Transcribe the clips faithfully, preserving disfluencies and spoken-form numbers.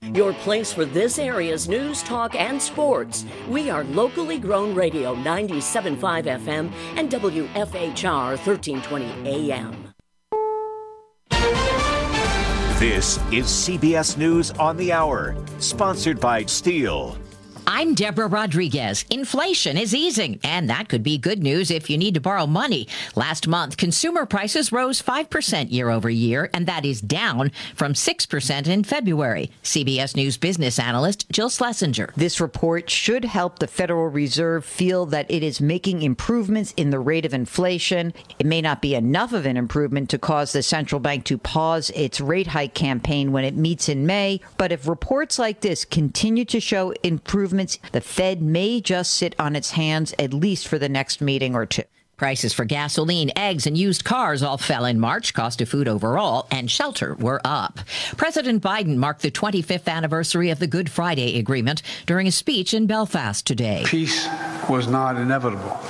your place for this area's news, talk, and sports. We are locally grown radio ninety-seven point five F M and W F H R thirteen twenty A M. This is C B S News on the Hour, sponsored by Steel. I'm Deborah Rodriguez. Inflation is easing, and that could be good news if you need to borrow money. Last month, consumer prices rose five percent year over year, and that is down from six percent in February. C B S News business analyst Jill Schlesinger. This report should help the Federal Reserve feel that it is making improvements in the rate of inflation. It may not be enough of an improvement to cause the central bank to pause its rate hike campaign when it meets in May, but if reports like this continue to show improvements, the Fed may just sit on its hands at least for the next meeting or two. Prices for gasoline, eggs, and used cars all fell in March. Cost of food overall and shelter were up. President Biden marked the twenty-fifth anniversary of the Good Friday Agreement during a speech in Belfast today. Peace was not inevitable.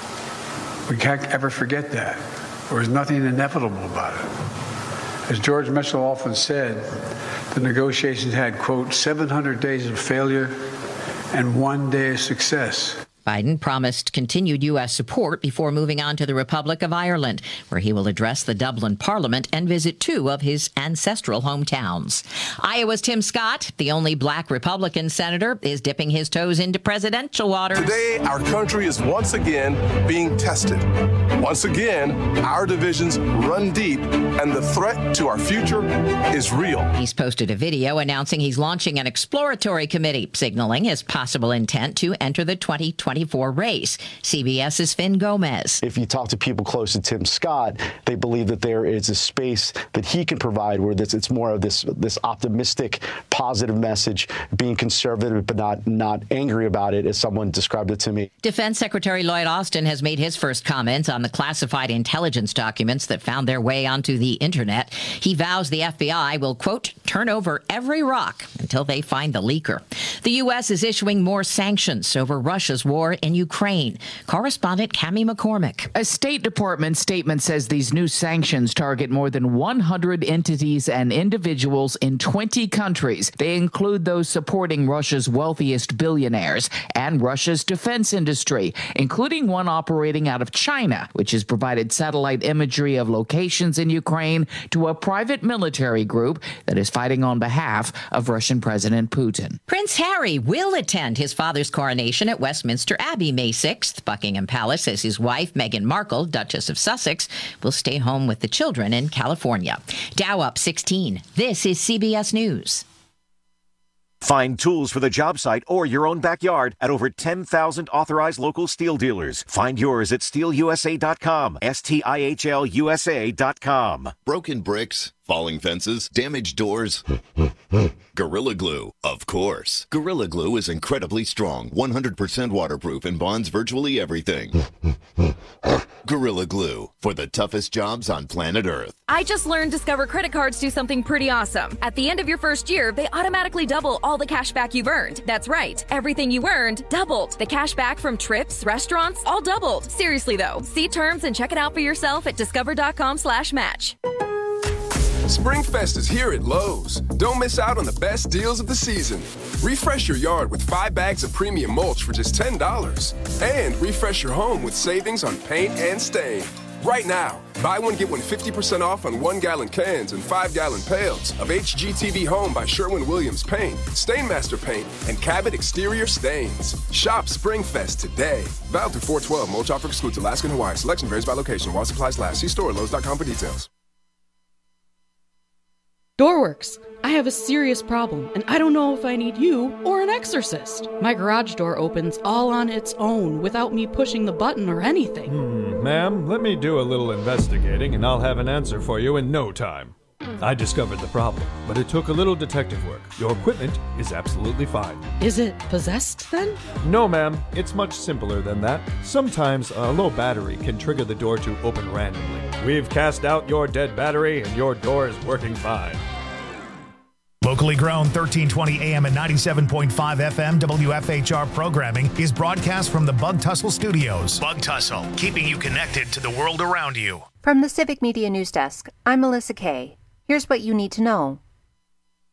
We can't ever forget that. There was nothing inevitable about it. As George Mitchell often said, the negotiations had, quote, seven hundred days of failure and one day of success. Biden promised continued U S support before moving on to the Republic of Ireland, where he will address the Dublin Parliament and visit two of his ancestral hometowns. Iowa's Tim Scott, the only black Republican senator, is dipping his toes into presidential waters. Today, our country is once again being tested. Once again, our divisions run deep, and the threat to our future is real. He's posted a video announcing he's launching an exploratory committee, signaling his possible intent to enter the twenty twenty-four race. CBS's Finn Gomez. If you talk to people close to Tim Scott, they believe that there is a space that he can provide where this, it's more of this this optimistic, positive message, being conservative but not, not angry about it, as someone described it to me. Defense Secretary Lloyd Austin has made his first comments on the classified intelligence documents that found their way onto the internet. He vows the F B I will, quote, turn over every rock until they find the leaker. The U S is issuing more sanctions over Russia's war in Ukraine. Correspondent Cammie McCormick. A State Department statement says these new sanctions target more than one hundred entities and individuals in twenty countries. They include those supporting Russia's wealthiest billionaires and Russia's defense industry, including one operating out of China, which has provided satellite imagery of locations in Ukraine to a private military group that is fighting on behalf of Russian President Putin. Prince Harry will attend his father's coronation at Westminster Abbey May sixth. Buckingham Palace says his wife, Meghan Markle, Duchess of Sussex, will stay home with the children in California. Dow up sixteen. This is C B S News. Find tools for the job site or your own backyard at over ten thousand authorized local steel dealers. Find yours at steel u s a dot com, S T I H L U S A dot com. Broken bricks, falling fences, damaged doors. Gorilla Glue, of course. Gorilla Glue is incredibly strong, one hundred percent waterproof, and bonds virtually everything. Gorilla Glue, for the toughest jobs on planet Earth. I just learned Discover credit cards do something pretty awesome. At the end of your first year, they automatically double all the cash back you've earned. That's right. Everything you earned doubled. The cash back from trips, restaurants, all doubled. Seriously, though. See terms and check it out for yourself at discover.com slash match. SpringFest is here at Lowe's. Don't miss out on the best deals of the season. Refresh your yard with five bags of premium mulch for just ten dollars. And refresh your home with savings on paint and stain. Right now, buy one, get one fifty percent off on one-gallon cans and five-gallon pails of H G T V Home by Sherwin-Williams Paint, Stainmaster Paint, and Cabot Exterior Stains. Shop SpringFest today. Valid through four twelve. Mulch offer excludes Alaska and Hawaii. Selection varies by location. While supplies last. See store at Lowe's dot com for details. Doorworks. I have a serious problem, and I don't know if I need you or an exorcist. My garage door opens all on its own without me pushing the button or anything. Hmm, ma'am, let me do a little investigating, and I'll have an answer for you in no time. I discovered the problem, but it took a little detective work. Your equipment is absolutely fine. Is it possessed, then? No, ma'am. It's much simpler than that. Sometimes a low battery can trigger the door to open randomly. We've cast out your dead battery, and your door is working fine. Locally grown thirteen twenty A M and ninety-seven point five F M W F H R programming is broadcast from the Bug Tussle Studios. Bug Tussle, keeping you connected to the world around you. From the Civic Media News Desk, I'm Melissa Kay. Here's what you need to know.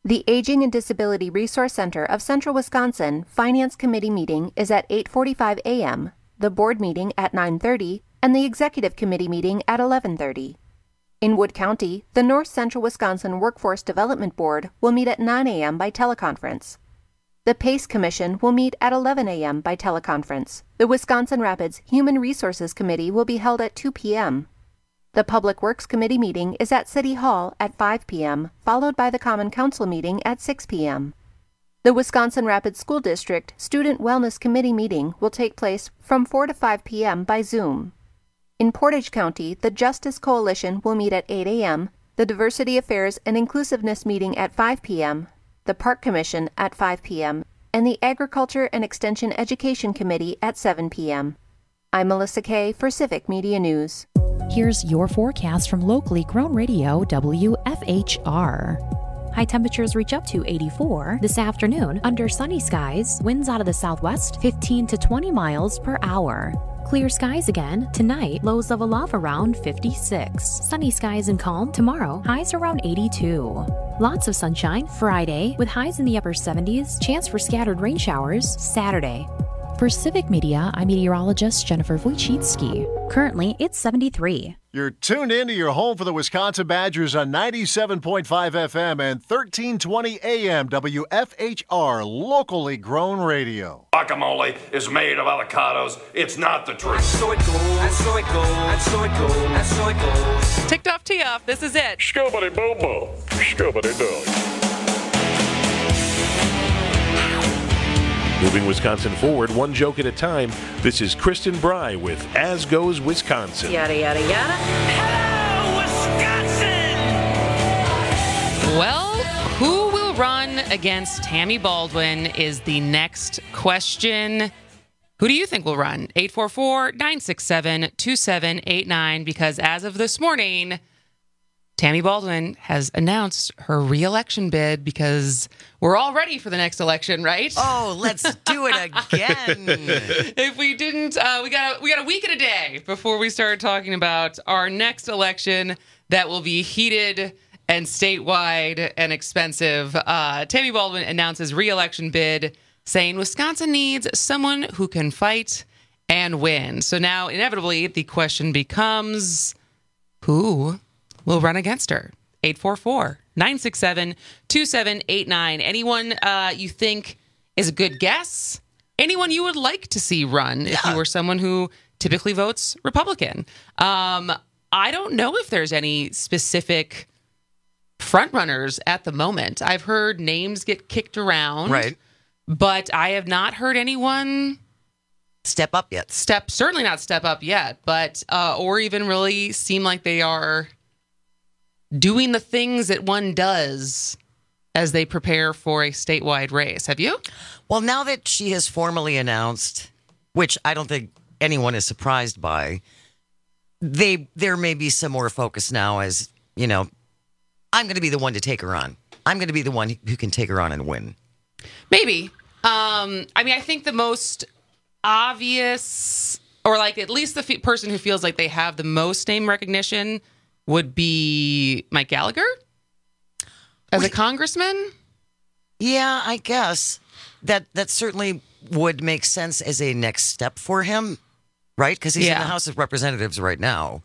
The Aging and Disability Resource Center of Central Wisconsin Finance Committee meeting is at eight forty-five a.m., the board meeting at nine thirty, and the Executive Committee meeting at eleven thirty. In Wood County, the North Central Wisconsin Workforce Development Board will meet at nine a.m. by teleconference. The PACE Commission will meet at eleven a.m. by teleconference. The Wisconsin Rapids Human Resources Committee will be held at two p.m. The Public Works Committee meeting is at City Hall at five p.m., followed by the Common Council meeting at six p.m. The Wisconsin Rapids School District Student Wellness Committee meeting will take place from four to five p.m. by Zoom. In Portage County, the Justice Coalition will meet at eight a.m., the Diversity Affairs and Inclusiveness meeting at five p.m., the Park Commission at five p.m., and the Agriculture and Extension Education Committee at seven p.m. I'm Melissa Kay for Civic Media News. Here's your forecast from locally grown radio W F H R. High temperatures reach up to eighty-four this afternoon under sunny skies, winds out of the southwest fifteen to twenty miles per hour. Clear skies again tonight, lows level off around fifty-six. Sunny skies and calm tomorrow, highs around eighty-two. Lots of sunshine Friday with highs in the upper seventies, chance for scattered rain showers Saturday. For Civic Media, I'm meteorologist Jennifer Wojcicki. Currently, it's seventy-three. You're tuned in to your home for the Wisconsin Badgers on ninety-seven point five F M and thirteen twenty A M W F H R, locally grown radio. Guacamole is made of avocados. It's not the truth. And so it goes, and so it goes, and so it goes, and so it goes. Ticked off, tee off. This is it. Scubbity boo boo. Scubbity doo. Moving Wisconsin forward, one joke at a time. This is Kristen Bry with As Goes Wisconsin. Yada, yada, yada. Hello, Wisconsin! Well, who will run against Tammy Baldwin is the next question. Who do you think will run? eight four four, nine six seven, two seven eight nine, because as of this morning, Tammy Baldwin has announced her re-election bid because we're all ready for the next election, right? Oh, let's do it again. If we didn't, uh, we got a, we got a week and a day before we start talking about our next election that will be heated and statewide and expensive. Uh, Tammy Baldwin announces re-election bid saying Wisconsin needs someone who can fight and win. So now, inevitably, the question becomes, who will run against her? eight four four, nine six seven, two seven eight nine. Anyone uh, you think is a good guess? Anyone you would like to see run yeah. if you were someone who typically votes Republican? Um, I don't know if there's any specific front runners at the moment. I've heard names get kicked around. Right. But I have not heard anyone step up yet. Step, certainly not step up yet, but, uh, or even really seem like they are doing the things that one does as they prepare for a statewide race. Have you? Well, now that she has formally announced, which I don't think anyone is surprised by, they there may be some more focus now as, you know, I'm going to be the one to take her on. I'm going to be the one who can take her on and win. Maybe. Um, I mean, I think the most obvious, or like at least the f- person who feels like they have the most name recognition would be Mike Gallagher as a congressman. Yeah, I guess that that certainly would make sense as a next step for him, right? Because he's yeah. in the House of Representatives right now.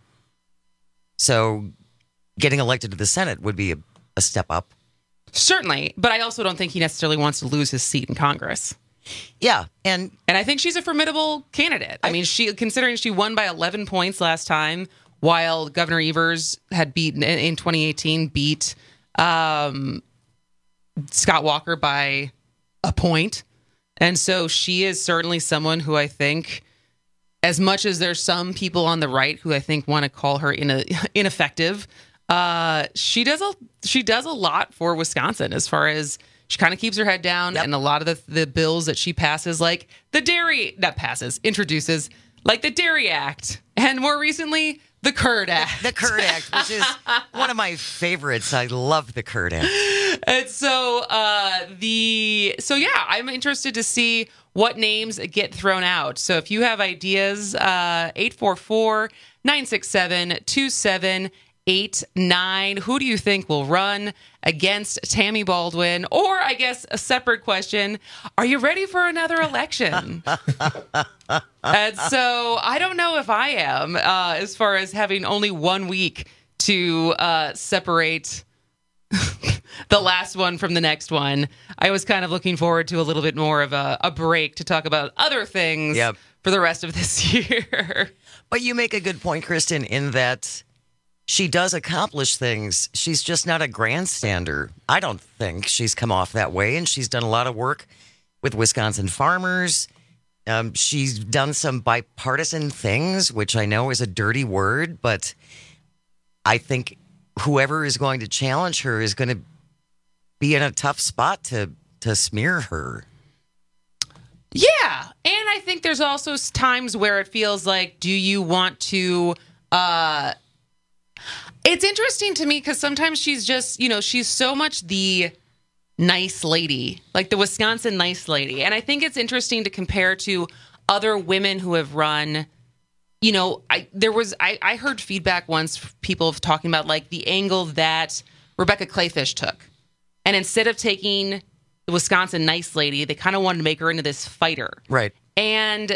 So getting elected to the Senate would be a, a step up. Certainly, but I also don't think he necessarily wants to lose his seat in Congress. Yeah, and and I think she's a formidable candidate. I, I mean, she considering she won by eleven points last time, while Governor Evers had beaten in twenty eighteen beat um, Scott Walker by a point. And so she is certainly someone who I think, as much as there's some people on the right who I think want to call her in a, ineffective, uh, she does a she does a lot for Wisconsin as far as she kind of keeps her head down. Yep. And a lot of the, the bills that she passes, like the dairy, not passes, introduces, like the Dairy Act. And more recently, the Curd Act. The, the Curd Act, which is one of my favorites. I love the Curd Act. And so uh, the so yeah, I'm interested to see what names get thrown out. So if you have ideas, uh, eight four four, nine six seven, two seven eight nine. Who do you think will run against Tammy Baldwin? Or, I guess, a separate question, are you ready for another election? And so I don't know if I am, uh, as far as having only one week to uh, separate the last one from the next one. I was kind of looking forward to a little bit more of a, a break to talk about other things Yep. for the rest of this year. But you make a good point, Kristen, in that she does accomplish things. She's just not a grandstander. I don't think she's come off that way, and she's done a lot of work with Wisconsin farmers. Um, she's done some bipartisan things, which I know is a dirty word, but I think whoever is going to challenge her is going to be in a tough spot to to smear her. Yeah. And I think there's also times where it feels like, do you want to... Uh, it's interesting to me because sometimes she's just, you know, she's so much the nice lady, like the Wisconsin nice lady. And I think it's interesting to compare to other women who have run... You know, I there was I, I heard feedback once, people talking about like the angle that Rebecca Clayfish took. And instead of taking the Wisconsin nice lady, they kind of wanted to make her into this fighter. Right. And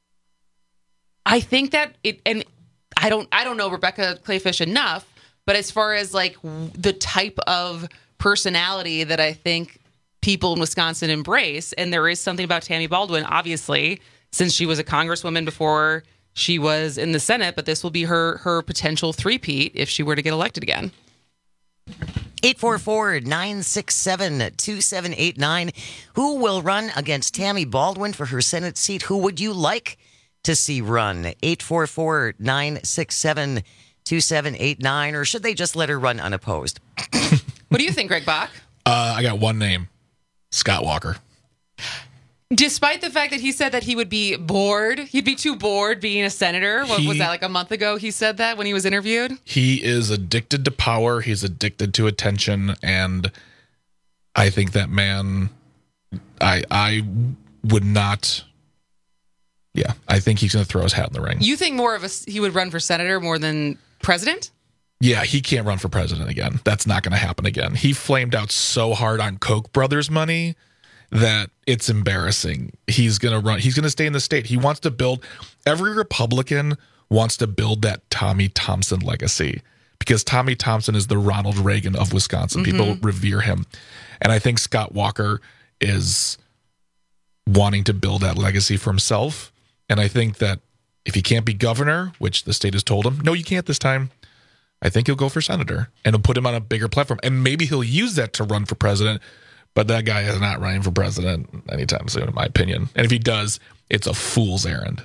I think that it, and I don't I don't know Rebecca Clayfish enough, but as far as like the type of personality that I think people in Wisconsin embrace, and there is something about Tammy Baldwin, obviously, since she was a congresswoman before she was in the Senate, but this will be her her potential three-peat if she were to get elected again. eight four four, nine six seven, two seven eight nine. Who will run against Tammy Baldwin for her Senate seat? Who would you like to see run? eight four four, nine six seven, two seven eight nine. Or should they just let her run unopposed? What do you think, Greg Bach? Uh, I got one name, Scott Walker. Despite the fact that he said that he would be bored, he'd be too bored being a senator. What He- was that, like a month ago he said that when he was interviewed? He is addicted to power. He's addicted to attention, and I think that man, I I would not. Yeah, I think he's going to throw his hat in the ring. You think more of a he would run for senator more than president? Yeah, he can't run for president again. That's not going to happen again. He flamed out so hard on Koch brothers money that it's embarrassing. He's going to run. He's going to stay in the state. He wants to build. Every Republican wants to build that Tommy Thompson legacy because Tommy Thompson is the Ronald Reagan of Wisconsin. Mm-hmm. People revere him. And I think Scott Walker is wanting to build that legacy for himself. And I think that if he can't be governor, which the state has told him, no, you can't this time, I think he'll go for senator and it'll put him on a bigger platform. And maybe he'll use that to run for president. But that guy is not running for president anytime soon, in my opinion. And if he does, it's a fool's errand.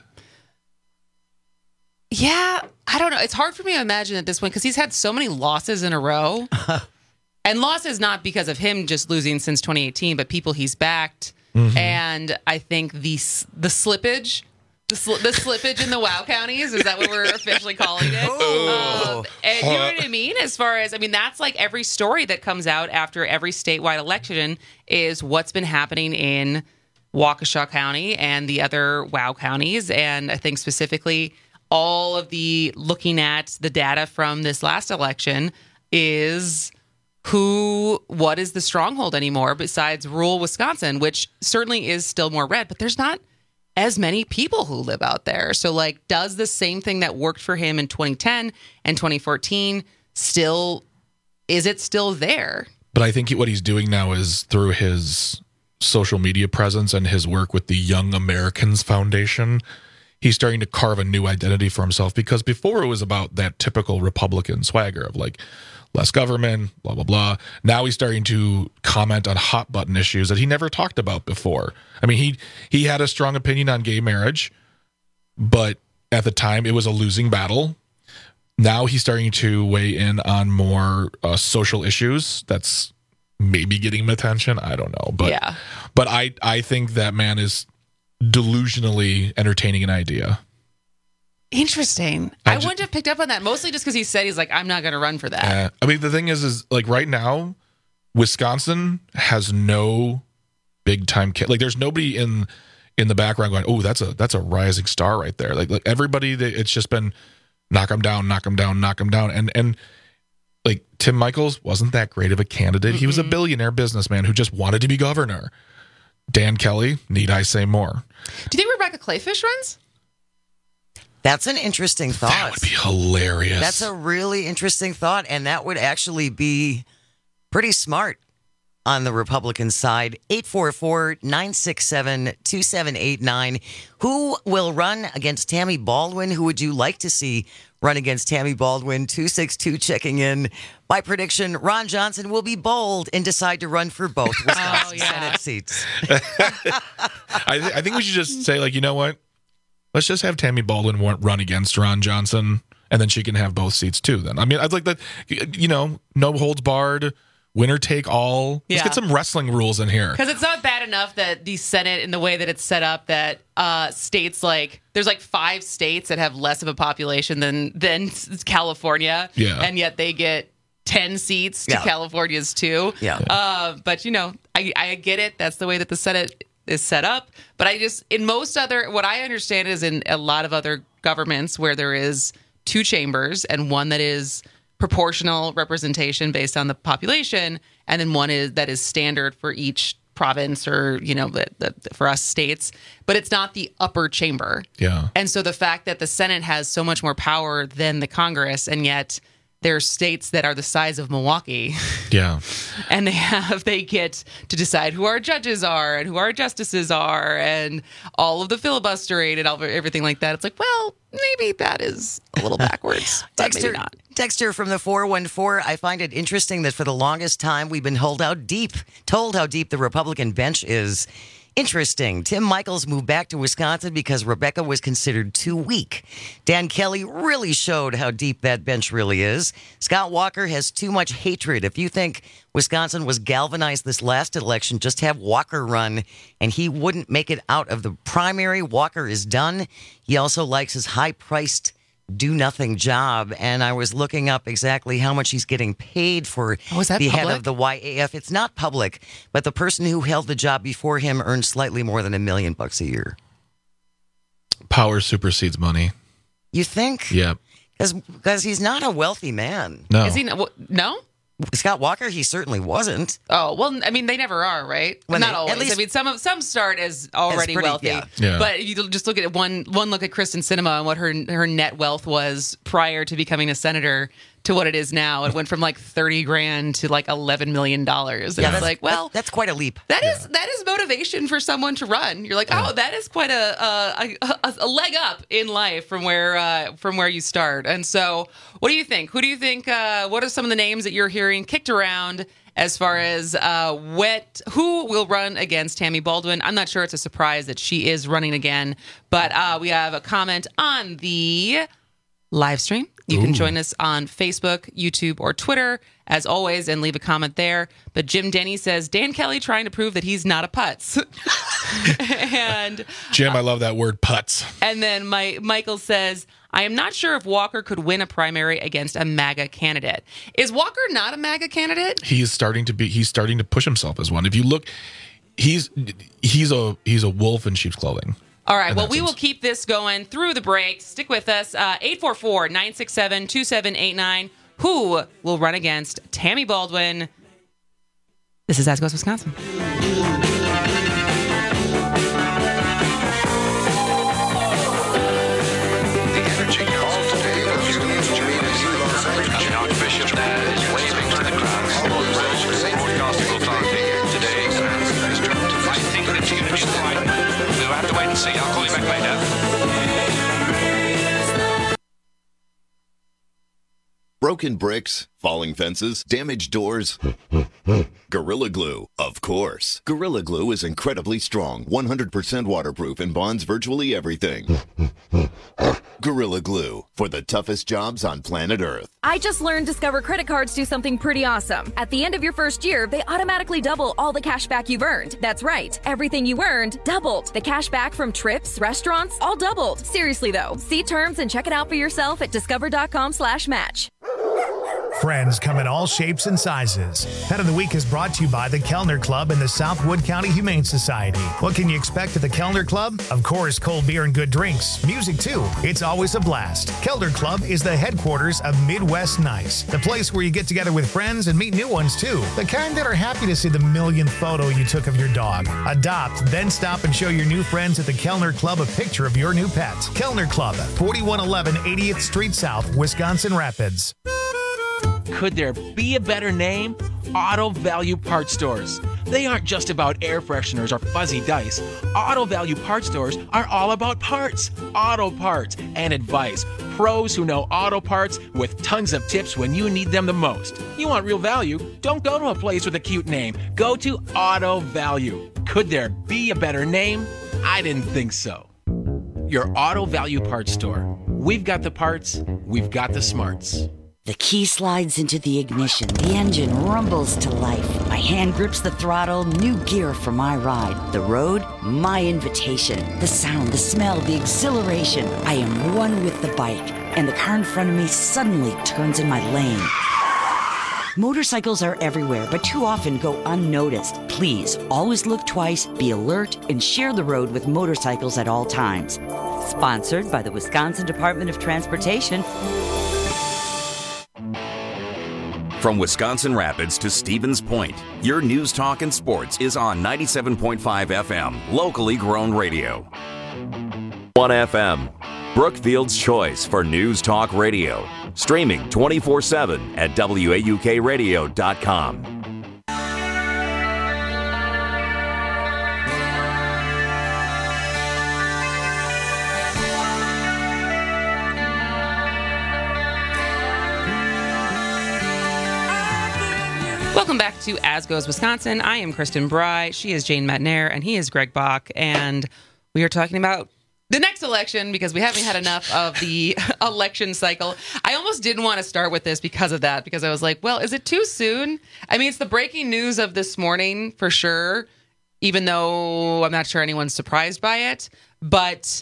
Yeah, I don't know. It's hard for me to imagine at this point because he's had so many losses in a row. And losses not because of him just losing since twenty eighteen, but people he's backed. Mm-hmm. And I think the the slippage, the, sl- the slippage in the WOW counties, is that what we're officially calling it? Um, and you know what I mean? As far as, I mean, that's like every story that comes out after every statewide election is what's been happening in Waukesha County and the other WOW counties. And I think specifically all of the looking at the data from this last election is who, what is the stronghold anymore besides rural Wisconsin, which certainly is still more red, but there's not as many people who live out there. So like, does the same thing that worked for him in twenty ten and twenty fourteen still, is it still there? But I think what he's doing now is through his social media presence and his work with the Young Americans Foundation, he's starting to carve a new identity for himself, because before it was about that typical Republican swagger of like less government, blah, blah, blah. Now he's starting to comment on hot button issues that he never talked about before. I mean, he he had a strong opinion on gay marriage, but at the time it was a losing battle. Now he's starting to weigh in on more uh, social issues. That's maybe getting him attention. I don't know. But, yeah. but I, I think that man is delusionally entertaining an idea. Interesting. I, I wouldn't have picked up on that, mostly just because he said he's like, I'm not going to run for that. Uh, I mean, the thing is, is like right now, Wisconsin has no big time kid. Like, there's nobody in in the background going, "Oh, that's a that's a rising star right there." Like, like everybody, it's just been knock him down, knock him down, knock him down, and and like Tim Michels wasn't that great of a candidate. Mm-mm. He was a billionaire businessman who just wanted to be governor. Dan Kelly, need I say more? Do you think Rebecca Clayfish runs? That's an interesting thought. That would be hilarious. That's a really interesting thought, and that would actually be pretty smart on the Republican side. eight four four, nine six seven, two seven eight nine. Who will run against Tammy Baldwin? Who would you like to see run against Tammy Baldwin? two six two checking in. My prediction, Ron Johnson will be bold and decide to run for both Wisconsin oh, yeah. Senate seats. I, th- I think we should just say, like, you know what? Let's just have Tammy Baldwin run against Ron Johnson, and then she can have both seats too. Then I mean, I'd like that. You know, no holds barred, winner take all. Let's yeah. get some wrestling rules in here. Because it's not bad enough that the Senate, in the way that it's set up, that uh, states like there's like five states that have less of a population than than California, yeah, and yet they get ten seats to yeah. California's two. Yeah, uh, but you know, I I get it. That's the way that the Senate is set up. But I just, in most other, what I understand is in a lot of other governments where there is two chambers and one that is proportional representation based on the population, and then one is that is standard for each province or, you know, the, the, for us states, but it's not the upper chamber. Yeah. And so the fact that the Senate has so much more power than the Congress, and yet there are states that are the size of Milwaukee. Yeah. And they have, they get to decide who our judges are and who our justices are and all of the filibustering and all, everything like that. It's like, well, maybe that is a little backwards, but maybe not. Texter from the four one four, I find it interesting that for the longest time we've been told how deep, told how deep the Republican bench is. Interesting. Tim Michels moved back to Wisconsin because Rebecca was considered too weak. Dan Kelly really showed how deep that bench really is. Scott Walker has too much hatred. If you think Wisconsin was galvanized this last election, just have Walker run, and he wouldn't make it out of the primary. Walker is done. He also likes his high-priced do-nothing job, and I was looking up exactly how much he's getting paid for oh, is that the public? head of the Y A F. It's not public, but the person who held the job before him earned slightly more than a million bucks a year. Power supersedes money. You think? Yeah. Because he's not a wealthy man. No. Is he? No? Scott Walker, he certainly wasn't. Oh, well, I mean, they never are, right? When Not they, always. At least, I mean, some of some start as already as pretty, wealthy. Yeah. Yeah. But if you just look at one one look at Kristen Sinema and what her her net wealth was prior to becoming a senator to what it is now. It went from like thirty grand to like eleven million dollars. And yeah, it's that's, like, well, that's quite a leap. That is yeah. that is motivation for someone to run. You're like, oh, that is quite a a, a, a leg up in life from where uh, from where you start. And so, what do you think? Who do you think? Uh, what are some of the names that you're hearing kicked around as far as uh, what who will run against Tammy Baldwin? I'm not sure it's a surprise that she is running again, but uh, we have a comment on the live stream. You can Ooh. join us on Facebook, YouTube, or Twitter, as always, and leave a comment there. But Jim Denny says, Dan Kelly trying to prove that he's not a putz. and Jim, I love that word, putz. And then my, Michael says, I am not sure if Walker could win a primary against a MAGA candidate. Is Walker not a MAGA candidate? He's starting to be. He's starting to push himself as one. If you look, he's he's a he's a wolf in sheep's clothing. All right. Well, we will keep this going through the break. Stick with us. Uh, eight four four, nine six seven, two seven eight nine. Who will run against Tammy Baldwin? This is As Goes Wisconsin. See, I'll call you back later. Broken bricks, falling fences, damaged doors. Gorilla Glue, of course. Gorilla Glue is incredibly strong, one hundred percent waterproof, and bonds virtually everything. Gorilla Glue, for the toughest jobs on planet Earth. I just learned Discover credit cards do something pretty awesome. At the end of your first year, they automatically double all the cash back you've earned. That's right. Everything you earned doubled. The cash back from trips, restaurants, all doubled. Seriously though, see terms and check it out for yourself at discover.com slash match. Friends come in all shapes and sizes. Pet of the Week is brought to you by the Kellner Club and the Southwood County Humane Society. What can you expect at the Kellner Club? Of course, cold beer and good drinks. Music, too. It's always a blast. Kellner Club is the headquarters of Midwest Nice, the place where you get together with friends and meet new ones, too. The kind that are happy to see the millionth photo you took of your dog. Adopt, then stop and show your new friends at the Kellner Club a picture of your new pet. Kellner Club, forty-one eleven eightieth Street South, Wisconsin Rapids. Could there be a better name? Auto Value Parts Stores. They aren't just about air fresheners or fuzzy dice. Auto Value Parts Stores are all about parts, auto parts, and advice. Pros who know auto parts with tons of tips when you need them the most. You want real value? Don't go to a place with a cute name. Go to Auto Value. Could there be a better name? I didn't think so. Your Auto Value Parts Store. We've got the parts, we've got the smarts. The key slides into the ignition. The engine rumbles to life. My hand grips the throttle. New gear for my ride. The road, my invitation. The sound, the smell, the exhilaration. I am one with the bike. And the car in front of me suddenly turns in my lane. Motorcycles are everywhere, but too often go unnoticed. Please, always look twice, be alert, and share the road with motorcycles at all times. Sponsored by the Wisconsin Department of Transportation. From Wisconsin Rapids to Stevens Point, your news, talk, and sports is on ninety-seven point five F M, locally grown radio. one F M, Brookfield's choice for news talk radio. Streaming twenty-four seven at W A U K radio dot com. Welcome back to As Goes Wisconsin. I am Kristen Bry. She is Jane Metnair, and he is Greg Bach. And we are talking about the next election because we haven't had enough of the election cycle. I almost didn't want to start with this because of that, because I was like, well, is it too soon? I mean, it's the breaking news of this morning for sure, even though I'm not sure anyone's surprised by it. But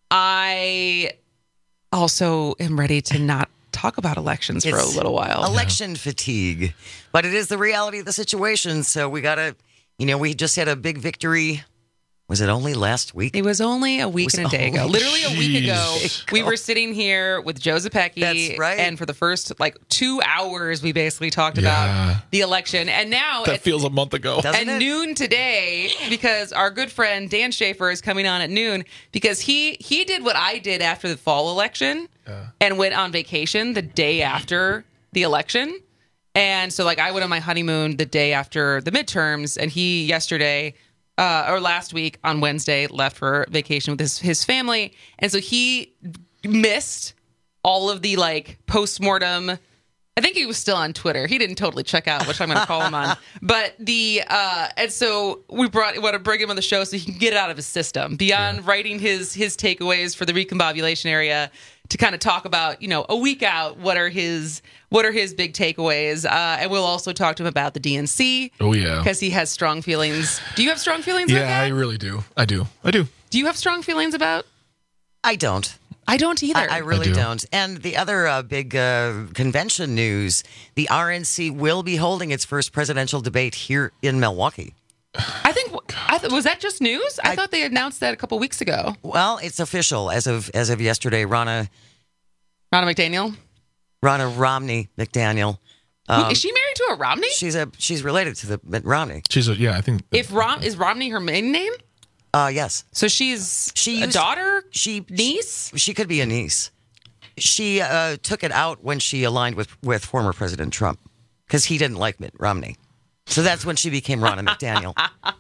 I also am ready to not talk about elections for It's a little while. Election fatigue. But it is the reality of the situation. So we got to, you know, we just had a big victory. Was it only last week? It was only a week and a day ago. Literally a week ago, Jeez. we were sitting here with Joe Zepecki. That's right. And for the first, like, two hours, we basically talked Yeah. about the election. And now, That at, feels a month ago. at noon today, because our good friend Dan Schaefer is coming on at noon, because he, he did what I did after the fall election and went on vacation the day after the election. And so, like, I went on my honeymoon the day after the midterms, and he yesterday... Uh, or last week on Wednesday, left for vacation with his, his family. And so he missed all of the like postmortem. I think he was still on Twitter. He didn't totally check out, which I'm going to call him on. But the, uh, and so we brought, we want to bring him on the show so he can get it out of his system beyond yeah. writing his, his takeaways for the recombobulation area to kind of talk about, you know, a week out, what are his, what are his big takeaways? Uh, and we'll also talk to him about the D N C. Oh, yeah. Because he has strong feelings. Do you have strong feelings Yeah, about that? I really do. I do. I do. Do you have strong feelings about? I don't. I don't either. I, I really I do. don't. And the other uh, big uh, convention news, the R N C will be holding its first presidential debate here in Milwaukee. I think, I th- was that just news? I, I thought they announced that a couple weeks ago. Well, it's official as of as of yesterday. Ronna... Ronna McDaniel? Ronna Romney McDaniel. Um, Who, is she married to a Romney? She's a she's related to the Mitt Romney. She's a, yeah, I think. If Rom is Romney her maiden name? Uh, yes. So she's she a used, daughter? She niece? She could be a niece. She uh, took it out when she aligned with, with former President Trump because he didn't like Mitt Romney. So that's when she became Ronna McDaniel.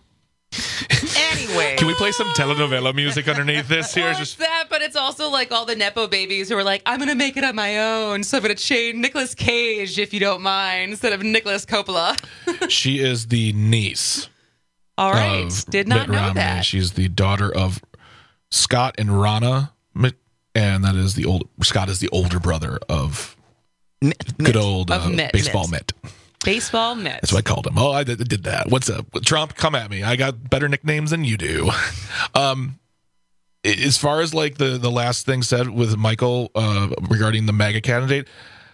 Anyway. Can we play some telenovela music underneath this here? Well, it's that, but it's also like all the Nepo babies who are like, I'm going to make it on my own. So I'm going to change Nicolas Cage, if you don't mind, instead of Nicholas Coppola. She is the niece. All right. Did not Mitt know Romney. that. She's the daughter of Scott and Ronna, and that is the old Scott is the older brother of Mitt. good old Of uh, Mitt. baseball Mitt. Mitt. Baseball Mitt. That's what I called him. Oh, I did, did that. What's up? Trump, come at me. I got better nicknames than you do. um, as far as like the, the last thing said with Michael uh, regarding the MAGA candidate,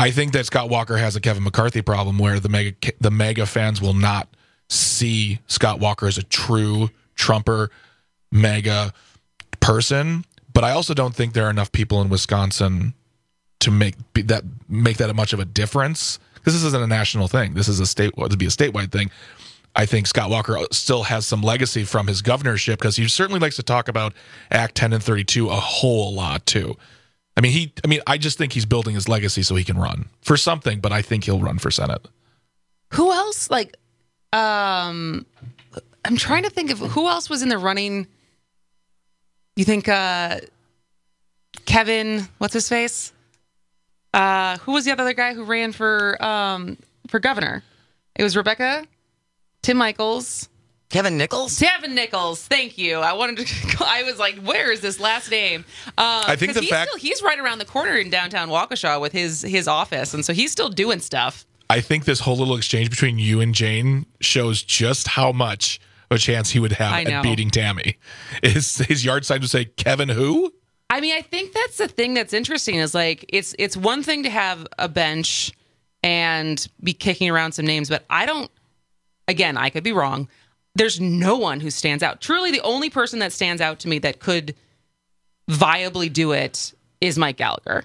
I think that Scott Walker has a Kevin McCarthy problem where the mega the mega fans will not see Scott Walker as a true Trumper mega person. But I also don't think there are enough people in Wisconsin to make be that make that much of a difference. Because this isn't a national thing. This is a state to be a statewide thing. I think Scott Walker still has some legacy from his governorship because he certainly likes to talk about Act ten and thirty-two a whole lot too. I mean, he. I mean, I just think he's building his legacy so he can run for something. But I think he'll run for Senate. Who else? Like, um, I'm trying to think of who else was in the running. You think uh, Kevin? What's his face? Uh, who was the other guy who ran for um, for governor? It was Rebecca, Tim Michaels. Kevin Nichols? Kevin Nichols. Thank you. I wanted to. I was like, where is this last name? Um, I think the he's fact still, he's right around the corner in downtown Waukesha with his his office, and so he's still doing stuff. I think this whole little exchange between you and Jane shows just how much of a chance he would have at beating Tammy. His his yard sign would say Kevin who? I mean, I think that's the thing that's interesting is like it's it's one thing to have a bench and be kicking around some names, but I don't. Again, I could be wrong. There's no one who stands out. Truly, the only person that stands out to me that could viably do it is Mike Gallagher.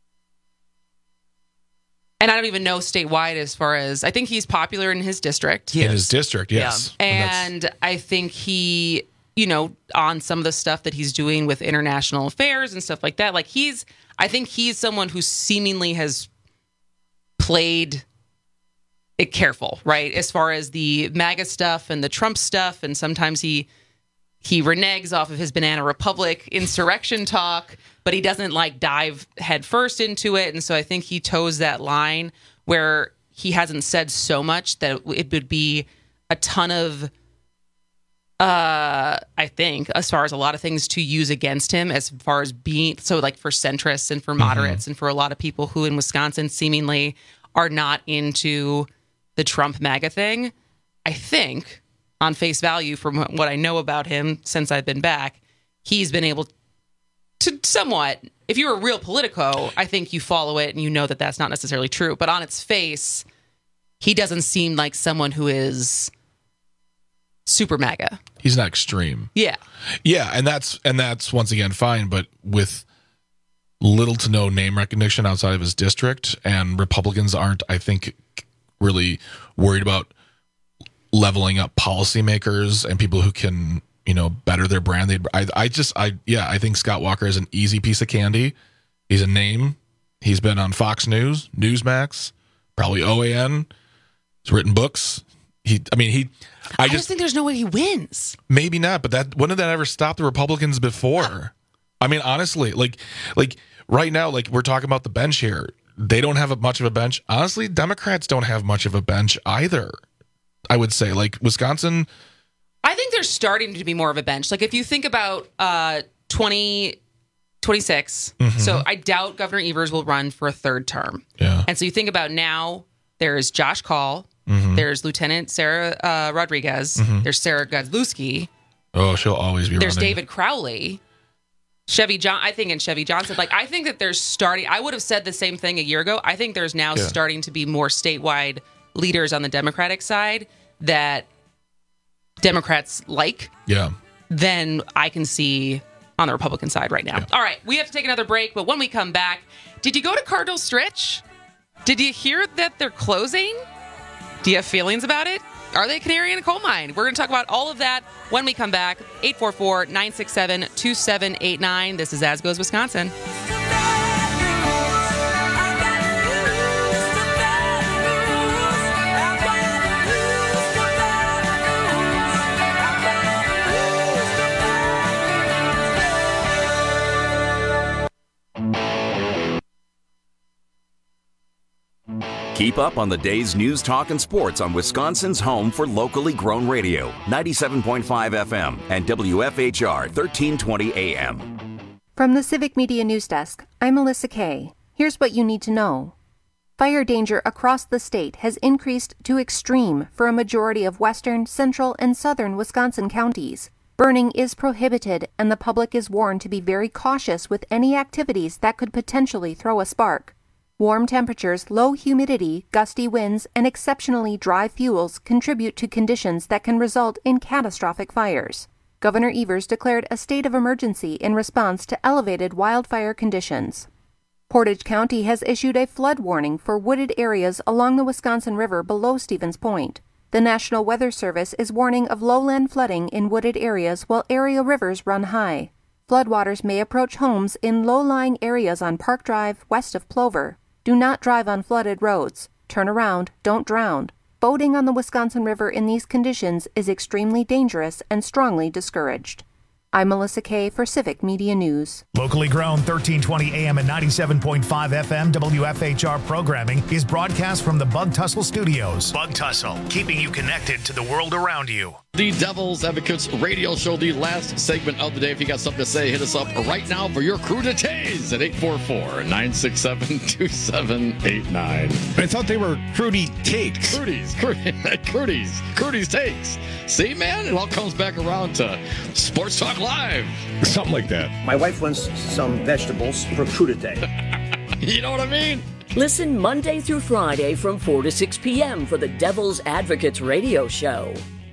And I don't even know statewide as far as... I think he's popular in his district. In his district, yes. Yeah. And, and I think he, you know, on some of the stuff that he's doing with international affairs and stuff like that, like he's... I think he's someone who seemingly has played... it careful, right? As far as the MAGA stuff and the Trump stuff, and sometimes he he reneges off of his Banana Republic insurrection talk, but he doesn't like dive headfirst into it. And so I think he toes that line where he hasn't said so much that it would be a ton of, uh, I think, as far as a lot of things to use against him, as far as being so like for centrists and for moderates mm-hmm. and for a lot of people who in Wisconsin seemingly are not into the Trump MAGA thing. I think on face value from what I know about him since I've been back, he's been able to somewhat, if you're a real Politico, I think you follow it and you know that that's not necessarily true. But on its face, he doesn't seem like someone who is super MAGA. He's not extreme. Yeah. Yeah. And that's, and that's once again, fine. But with little to no name recognition outside of his district, and Republicans aren't, I think, really worried about leveling up policymakers and people who can, you know, better their brand. They, I, I just, I, yeah, I think Scott Walker is an easy piece of candy. He's a name. He's been on Fox News, Newsmax, probably O A N. He's written books. He, I mean, he. I, I just, just think there's no way he wins. Maybe not, but that wouldn't that ever stop the Republicans before? I mean, honestly, like, like right now, like we're talking about the bench here. They don't have a, much of a bench. Honestly, Democrats don't have much of a bench either. I would say, like Wisconsin. I think there's starting to be more of a bench. Like if you think about uh, twenty twenty-six, mm-hmm. so I doubt Governor Evers will run for a third term. Yeah. And so you think about now, there's Josh Kaul, mm-hmm. there's Lieutenant Sarah uh, Rodriguez, mm-hmm. there's Sarah Godlewski. Oh, she'll always be There's running. David Crowley. Chevy John, I think, and Chevy Johnson. Like, I think that there's starting. I would have said the same thing a year ago. I think there's now yeah. starting to be more statewide leaders on the Democratic side that Democrats like. Yeah. Than I can see on the Republican side right now. Yeah. All right, we have to take another break, but when we come back, did you go to Cardinal Stritch? Did you hear that they're closing? Do you have feelings about it? Are they a canary in a coal mine? We're going to talk about all of that when we come back. eight four four, nine six seven, two seven eight nine. This is As Goes Wisconsin. Keep up on the day's news, talk, and sports on Wisconsin's home for locally grown radio, ninety-seven point five F M and W F H R thirteen twenty A M. From the Civic Media News Desk, I'm Melissa Kay. Here's what you need to know. Fire danger across the state has increased to extreme for a majority of western, central, and southern Wisconsin counties. Burning is prohibited, and the public is warned to be very cautious with any activities that could potentially throw a spark. Warm temperatures, low humidity, gusty winds, and exceptionally dry fuels contribute to conditions that can result in catastrophic fires. Governor Evers declared a state of emergency in response to elevated wildfire conditions. Portage County has issued a flood warning for wooded areas along the Wisconsin River below Stevens Point. The National Weather Service is warning of lowland flooding in wooded areas while area rivers run high. Floodwaters may approach homes in low-lying areas on Park Drive west of Plover. Do not drive on flooded roads. Turn around, don't drown. Boating on the Wisconsin River in these conditions is extremely dangerous and strongly discouraged. I'm Melissa Kay for Civic Media News. Locally grown thirteen twenty A M and ninety-seven point five F M W F H R programming is broadcast from the Bug Tussle Studios. Bug Tussle, keeping you connected to the world around you. The Devil's Advocates radio show, the last segment of the day. If you got something to say, hit us up right now for your crew to tase at eight four four, nine six seven, two seven eight nine. I thought they were Crudy Takes. Crudy's, Crudy's, Crudy's Takes. See, man, it all comes back around to Sports Talk Live. Something like that. My wife wants some vegetables for crudité. You know what I mean? Listen Monday through Friday from four to six p.m. for the Devil's Advocates radio show.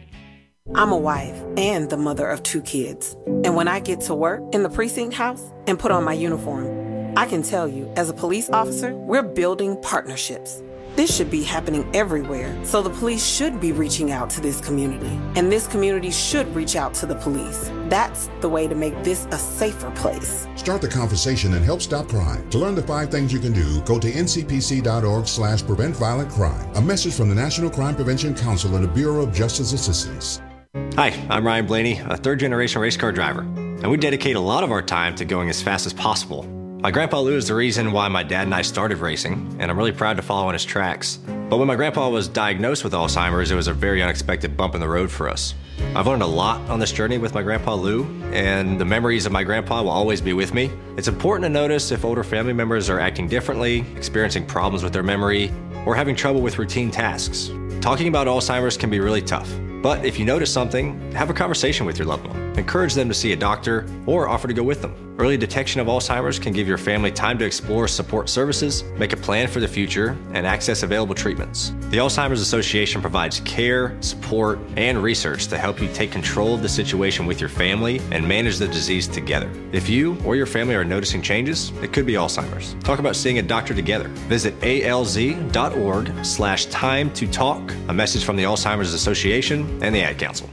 I'm a wife and the mother of two kids. And when I get to work in the precinct house and put on my uniform, I can tell you, as a police officer, we're building partnerships. This should be happening everywhere, so the police should be reaching out to this community, and this community should reach out to the police. That's the way to make this a safer place. Start the conversation and help stop crime. To learn the five things you can do, go to N C P C dot org slash prevent violent crime. A message from the National Crime Prevention Council and the Bureau of Justice Assistance. Hi, I'm Ryan Blaney, a third-generation race car driver, and we dedicate a lot of our time to going as fast as possible. My grandpa Lou is the reason why my dad and I started racing, and I'm really proud to follow in his tracks. But when my grandpa was diagnosed with Alzheimer's, it was a very unexpected bump in the road for us. I've learned a lot on this journey with my grandpa Lou, and the memories of my grandpa will always be with me. It's important to notice if older family members are acting differently, experiencing problems with their memory, or having trouble with routine tasks. Talking about Alzheimer's can be really tough. But if you notice something, have a conversation with your loved one. Encourage them to see a doctor or offer to go with them. Early detection of Alzheimer's can give your family time to explore support services, make a plan for the future, and access available treatments. The Alzheimer's Association provides care, support, and research to help you take control of the situation with your family and manage the disease together. If you or your family are noticing changes, it could be Alzheimer's. Talk about seeing a doctor together. Visit A L Z dot org slash time to talk. A message from the Alzheimer's Association and the Ad Council.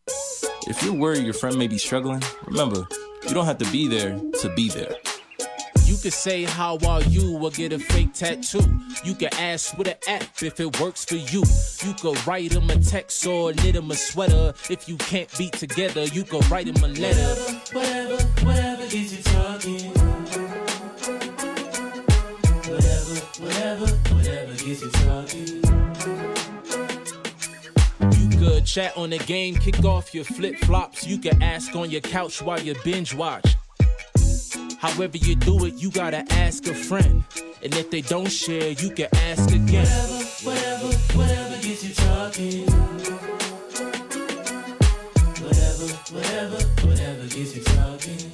If you're worried your friend may be struggling, remember, you don't have to be there to be there. You could say, how are you, or get a fake tattoo. You could ask with an app if it works for you. You could write him a text or knit him a sweater. If you can't be together, you could write him a letter. Whatever, whatever, whatever gets you talking. Whatever, whatever, whatever gets you talking. Good chat on the game, kick off your flip-flops. You can ask on your couch while you binge watch. However you do it, you gotta ask a friend. And if they don't share, you can ask again. Whatever, whatever, whatever gets you talking. Whatever, whatever, whatever gets you talking.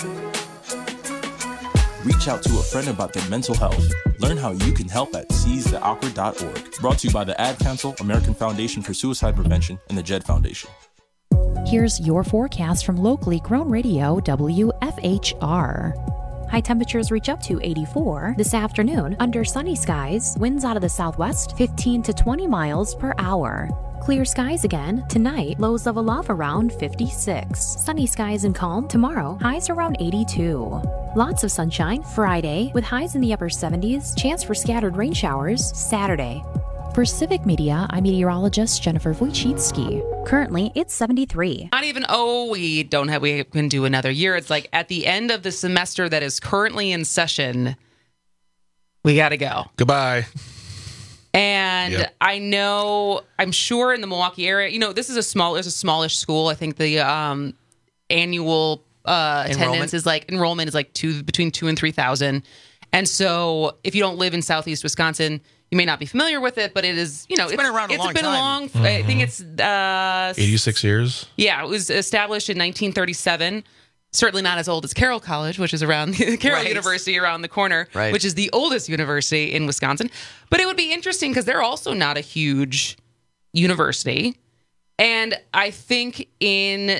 Reach out to a friend about their mental health. Learn how you can help at seize the awkward dot org. Brought to you by the Ad Council, American Foundation for Suicide Prevention, and the Jed Foundation. Here's your forecast from locally grown radio W F H R. High temperatures reach up to eighty-four this afternoon under sunny skies, winds out of the southwest fifteen to twenty miles per hour. Clear skies again tonight, lows level off around fifty-six. Sunny skies and calm tomorrow, highs around eighty-two. Lots of sunshine Friday with highs in the upper seventies, chance for scattered rain showers Saturday. For Civic Media, I'm meteorologist Jennifer Wojcicki. Currently, it's seventy-three. Not even, oh, we don't have, we can do another year. It's like at the end of the semester that is currently in session, we got to go. Goodbye. And Yep. I know, I'm sure in the Milwaukee area, you know, this is a small, it's a smallish school. I think the um, annual uh, attendance Enrollment? is like, enrollment is like two, between two and three thousand. And so if you don't live in Southeast Wisconsin, you may not be familiar with it, but it is, you know, It's been around a it's long been time. a long, I think it's, uh, eighty-six years. yeah, it was established in nineteen thirty-seven. certainly not as old as Carroll College, which is around Carroll Right. University around the corner, Right. which is the oldest university in Wisconsin. But it would be interesting because they're also not a huge university. And I think in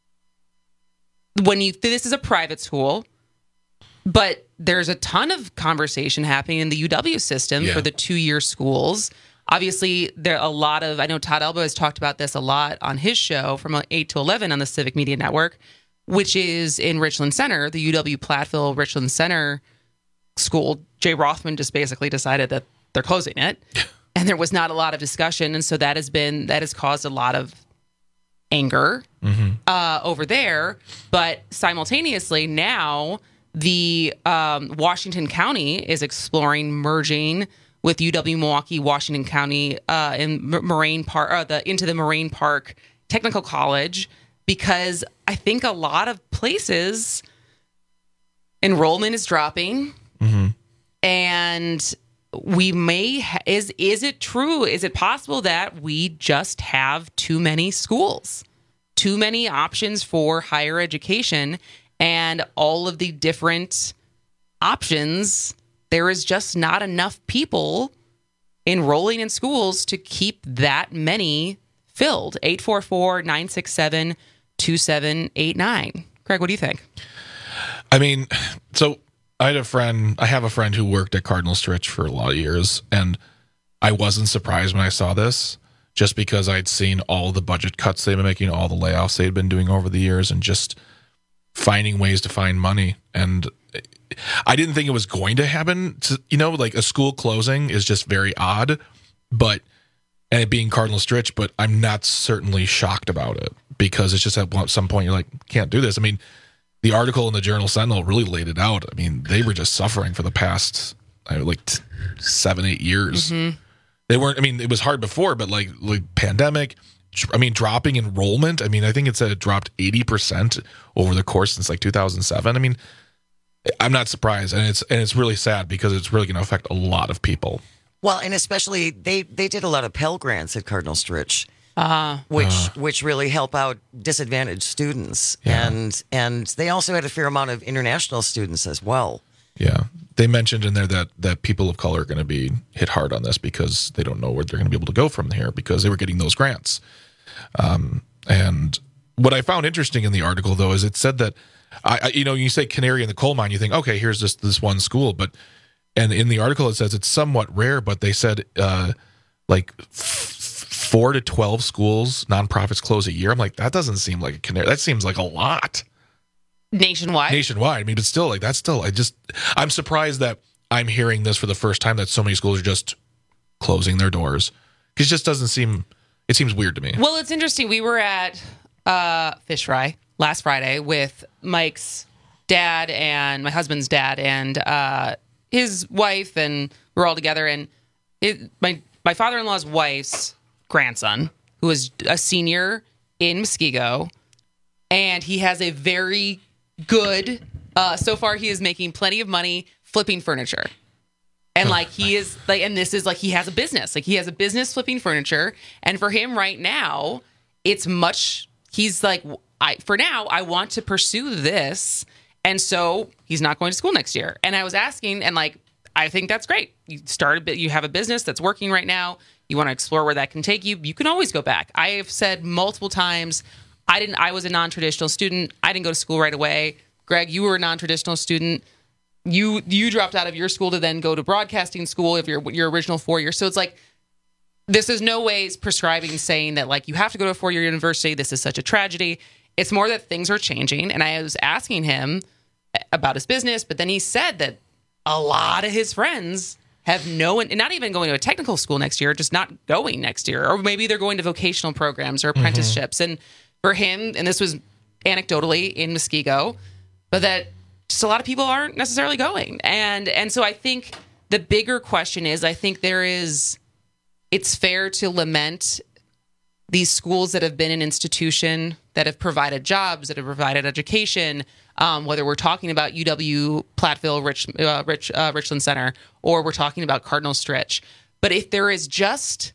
when you this is a private school, but there's a ton of conversation happening in the U W system Yeah. for the two-year schools. Obviously, there are a lot of, I know Todd Elba has talked about this a lot on his show from eight to eleven on the Civic Media Network, which is in Richland Center, the U W Platteville Richland Center school. Jay Rothman just basically decided that they're closing it. And there was not a lot of discussion. And so that has been, that has caused a lot of anger Mm-hmm. uh, over there. But simultaneously, now the um, Washington County is exploring merging with U W Milwaukee, Washington County, uh, in M- Moraine Park, uh, the into the Moraine Park Technical College, because I think a lot of places enrollment is dropping, Mm-hmm. and we may ha- is is it true? Is it possible that we just have too many schools, too many options for higher education, and all of the different options? There is just not enough people enrolling in schools to keep that many filled. eight four four, nine six seven, two seven eight nine. Greg, what do you think? I mean, so I had a friend, I have a friend who worked at Cardinal Stritch for a lot of years, and I wasn't surprised when I saw this, just because I'd seen all the budget cuts they've been making, all the layoffs they'd been doing over the years, and just finding ways to find money. And I didn't think it was going to happen. To, you know, like a school closing is just very odd, but and it being Cardinal Stritch, but I'm not certainly shocked about it, because it's just at some point you're like, can't do this. I mean, the article in the Journal Sentinel really laid it out. I mean, they were just suffering for the past uh, like t- seven, eight years. Mm-hmm. They weren't. I mean, it was hard before, but like like pandemic. I mean, dropping enrollment. I mean, I think it said it dropped eighty percent over the course since like two thousand seven. I mean, I'm not surprised, and it's and it's really sad, because it's really going to affect a lot of people. Well, and especially they they did a lot of Pell Grants at Cardinal Stritch. Uh, which Uh. which really help out disadvantaged students, Yeah. and and they also had a fair amount of international students as well. Yeah, they mentioned in there that that people of color are going to be hit hard on this, because they don't know where they're going to be able to go from here, because they were getting those grants. Um, and what I found interesting in the article, though, is it said that I, I you know, you say canary in the coal mine, you think, okay, here's this this one school, but and in the article it says it's somewhat rare, but they said uh, like f- four to twelve schools, nonprofits close a year. I'm like, that doesn't seem like a canary. That seems like a lot. Nationwide? Nationwide. I mean, but still, like, that's still, I just, I'm surprised that I'm hearing this for the first time, that so many schools are just closing their doors. Because it just doesn't seem, it seems weird to me. Well, it's interesting. We were at uh, Fish Fry last Friday with Mike's dad and my husband's dad and uh, his wife, and we're all together. And it, my, my father-in-law's wife's grandson, who is a senior in Muskego, and he has a very good, uh, so far he is making plenty of money flipping furniture. And like he is like, and this is like, he has a business, like he has a business flipping furniture. And for him right now, it's much, he's like, I, for now, I want to pursue this. And so he's not going to school next year. And I was asking, and like, I think that's great. You start a bit, you have a business that's working right now. You want to explore where that can take you. You can always go back. I have said multiple times, I didn't, I was a non-traditional student. I didn't go to school right away. Greg, you were a non-traditional student. You you dropped out of your school to then go to broadcasting school if your your original four years. So it's like, this is no ways prescribing saying that like you have to go to a four-year university. This is such a tragedy. It's more that things are changing. And I was asking him about his business, but then he said that a lot of his friends have no, and not even going to a technical school next year, just not going next year. Or maybe they're going to vocational programs or apprenticeships. Mm-hmm. And for him, and this was anecdotally in Muskego, but that just a lot of people aren't necessarily going. And and so I think the bigger question is, I think there is, it's fair to lament these schools that have been an institution, that have provided jobs, that have provided education, um, whether we're talking about U W Platteville, Rich, uh, Rich, uh, Richland Center, or we're talking about Cardinal Stritch. But if there is just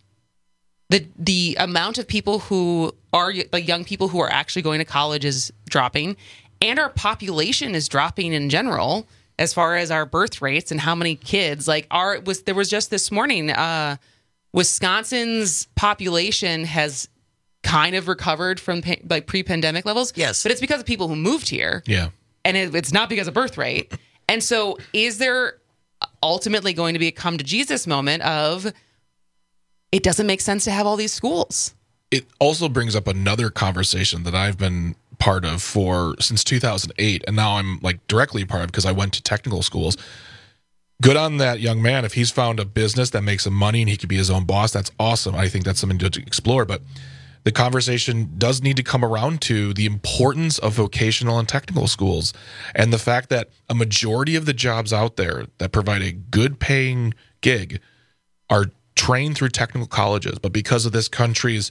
the the amount of people who are, like young people who are actually going to college is dropping, and our population is dropping in general as far as our birth rates and how many kids. Like our was there was just this morning, uh, Wisconsin's population has kind of recovered from pa- like pre-pandemic levels. Yes, but it's because of people who moved here. Yeah, and it, it's not because of birth rate. And so, is there ultimately going to be a come to Jesus moment of it doesn't make sense to have all these schools? It also brings up another conversation that I've been part of for since two thousand eight, and now I'm like directly a part of because I went to technical schools. Good on that young man. If he's found a business that makes him money and he could be his own boss, that's awesome. I think that's something to explore. But the conversation does need to come around to the importance of vocational and technical schools and the fact that a majority of the jobs out there that provide a good paying gig are trained through technical colleges. But because of this country's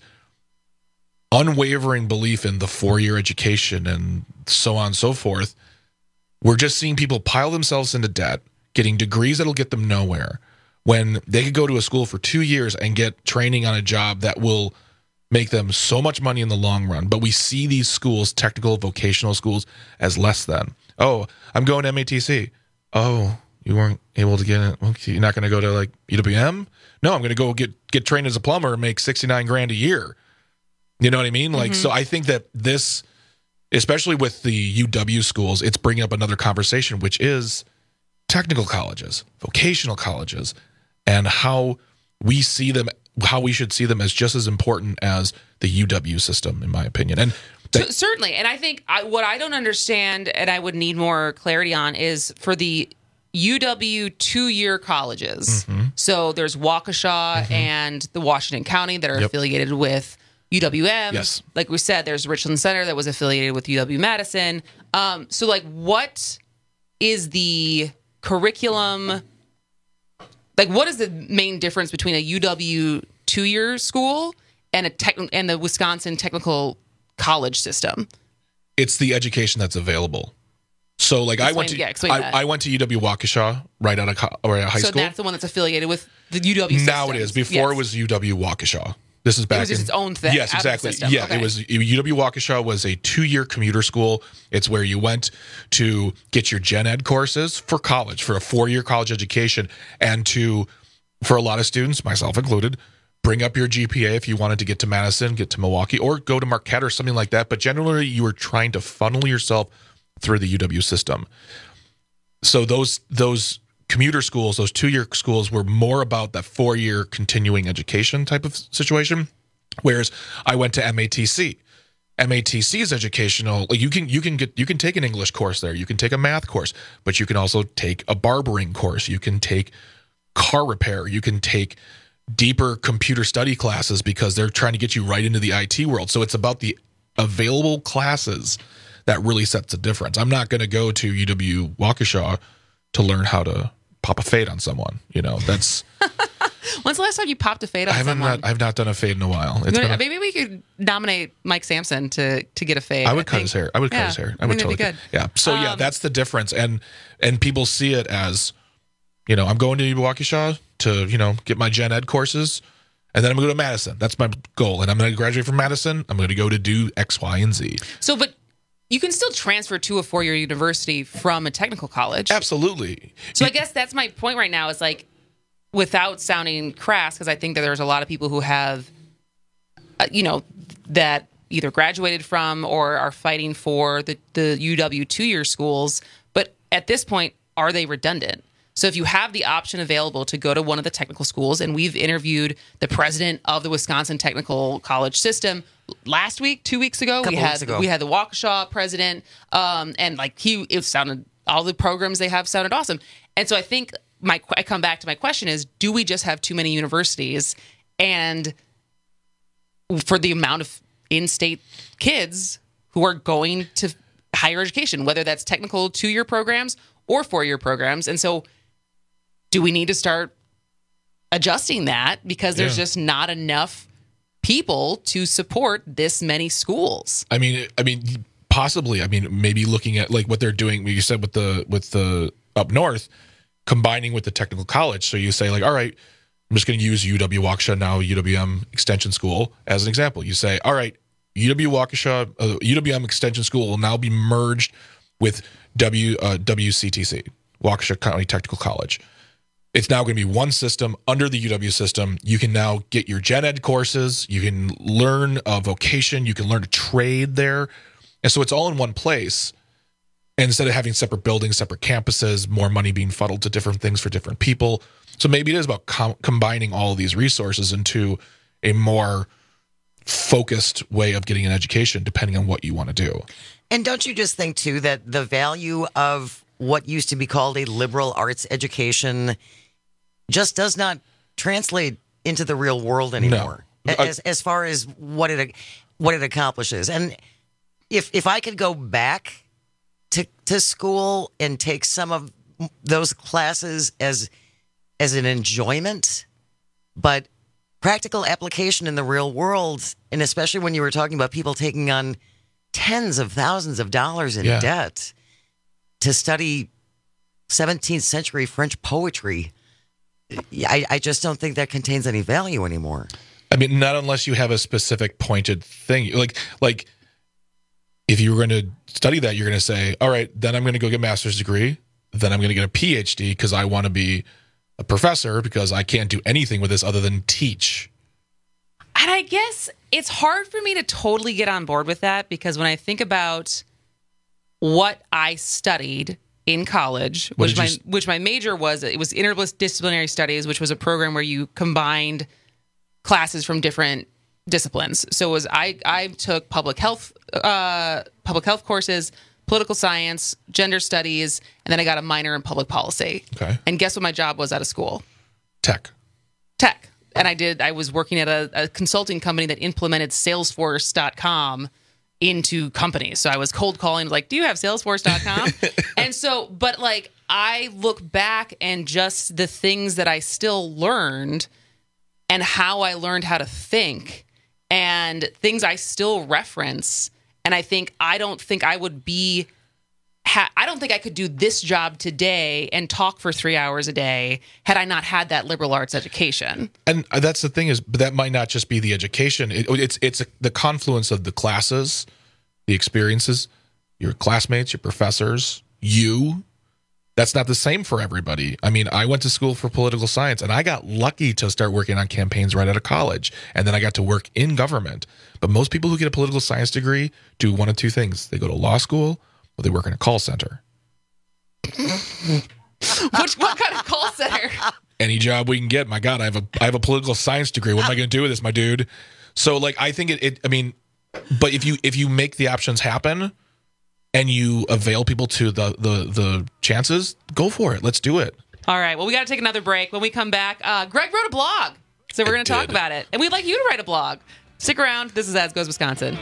unwavering belief in the four-year education and so on and so forth, we're just seeing people pile themselves into debt, getting degrees that'll get them nowhere, when they could go to a school for two years and get training on a job that will make them so much money in the long run. But we see these schools, technical, vocational schools, as less than. Oh, I'm going to M A T C. Oh, you weren't able to get it. Well, you're not going to go to like U W M? No, I'm going to go get, get trained as a plumber and make sixty-nine grand a year. You know what I mean? Like, mm-hmm. So I think that this, especially with the U W schools, it's bringing up another conversation, which is technical colleges, vocational colleges, and how we see them, how we should see them as just as important as the U W system, in my opinion. And that, so, certainly. And I think I, what I don't understand, and I would need more clarity on, is for the U W two-year colleges. Mm-hmm. So there's Waukesha mm-hmm. and the Washington County that are yep. affiliated with U W M. Yes. Like we said, there's Richland Center that was affiliated with U W-Madison. Um, so, like, what is the curriculum? Like, what is the main difference between a U W two-year school and a tech and the Wisconsin Technical College system? It's the education that's available. So, like, explain, I went to yeah, I, I went to U W Waukesha right out of co- or out of high so school. So that's the one that's affiliated with the U W system. Now it is. Before yes. it was U W Waukesha. This is back it was just in, its own thing. Yes, exactly. Yeah, okay. It was U W Waukesha was a two-year commuter school. It's where you went to get your gen ed courses for college, for a four-year college education, and to, for a lot of students, myself included, bring up your G P A if you wanted to get to Madison, get to Milwaukee, or go to Marquette or something like that. But generally, you were trying to funnel yourself through the U W system. So those those commuter schools, those two-year schools, were more about that four-year continuing education type of situation, whereas I went to M A T C. M A T C is educational. Like you can you can get you can take an English course there, you can take a math course, but you can also take a barbering course, you can take car repair, you can take deeper computer study classes because they're trying to get you right into the I T world. So it's about the available classes that really sets the difference. I'm not going to go to U W Waukesha to learn how to pop a fade on someone. You know, that's. When's the last time you popped a fade on I haven't someone? Not, I've not done a fade in a while. It's Maybe, been a, maybe we could nominate Mike Sampson to to get a fade. I would I cut think. his hair. I would cut yeah, his hair. I I would think totally. that'd be good. Yeah. So um, yeah, that's the difference, and and people see it as, you know, I'm going to Waukesha to you know get my gen ed courses, and then I'm going to go to Madison. That's my goal, and I'm going to graduate from Madison. I'm going to go to do X, Y, and Z. So, but. You can still transfer to a four-year university from a technical college. Absolutely. So I guess that's my point right now is like, without sounding crass, because I think that there's a lot of people who have, uh, you know, that either graduated from or are fighting for the, the U W two-year schools. But at this point, are they redundant? So if you have the option available to go to one of the technical schools, and we've interviewed the president of the Wisconsin Technical College system last week, two weeks ago, we had ago. we had the Waukesha president, um, and like he, it sounded all the programs they have sounded awesome. And so I think my I come back to my question is: do we just have too many universities, and for the amount of in-state kids who are going to higher education, whether that's technical two-year programs or four-year programs, and so. Do we need to start adjusting that because there's yeah. just not enough people to support this many schools? I mean, I mean, possibly. I mean, maybe looking at like what they're doing. You said with the with the up north, combining with the technical college. So you say like, all right, I'm just going to use U W Waukesha now, U W M Extension School as an example. You say, all right, U W Waukesha, uh, U W M Extension School will now be merged with W uh, W C T C, Waukesha County Technical College. It's now going to be one system under the U W system. You can now get your gen ed courses. You can learn a vocation. You can learn a trade there. And so it's all in one place. And instead of having separate buildings, separate campuses, more money being funneled to different things for different people. So maybe it is about com- combining all of these resources into a more focused way of getting an education, depending on what you want to do. And don't you just think, too, that the value of what used to be called a liberal arts education just does not translate into the real world anymore, no. as as far as what it what it accomplishes. And if if I could go back to to school and take some of those classes as as an enjoyment, but practical application in the real world, and especially when you were talking about people taking on tens of thousands of dollars in yeah. debt to study seventeenth century French poetry, I, I just don't think that contains any value anymore. I mean, not unless you have a specific pointed thing. Like, like if you were going to study that, you're going to say, all right, then I'm going to go get a master's degree. Then I'm going to get a P H D because I want to be a professor because I can't do anything with this other than teach. And I guess it's hard for me to totally get on board with that because when I think about what I studied in college, What which did my you s- which my major was, it was interdisciplinary studies, which was a program where you combined classes from different disciplines. So it was I I took public health uh, public health courses, political science, gender studies, and then I got a minor in public policy. Okay. And guess what my job was out of school? Tech. Tech. And I did. I was working at a, a consulting company that implemented Salesforce dot com into companies. So I was cold calling, like, do you have Salesforce dot com? And so, but like, I look back and just the things that I still learned and how I learned how to think and things I still reference. And I think, I don't think I would be, ha- I don't think I could do this job today and talk for three hours a day had I not had that liberal arts education. And that's the thing is, but that might not just be the education. It, it's it's a, the confluence of the classes, the experiences, your classmates, your professors, you. That's not the same for everybody. I mean, I went to school for political science, and I got lucky to start working on campaigns right out of college, and then I got to work in government. But most people who get a political science degree do one of two things. They go to law school, or they work in a call center. Which what kind of call center? Any job we can get. My God, I have a I have a political science degree. What am I going to do with this, my dude? So, like, I think it, it. I mean, but if you if you make the options happen, and you avail people to the the the chances, go for it. Let's do it. All right. Well, we got to take another break. When we come back, uh, Greg wrote a blog, so we're going to talk about it, and we'd like you to write a blog. Stick around. This is As Goes Wisconsin.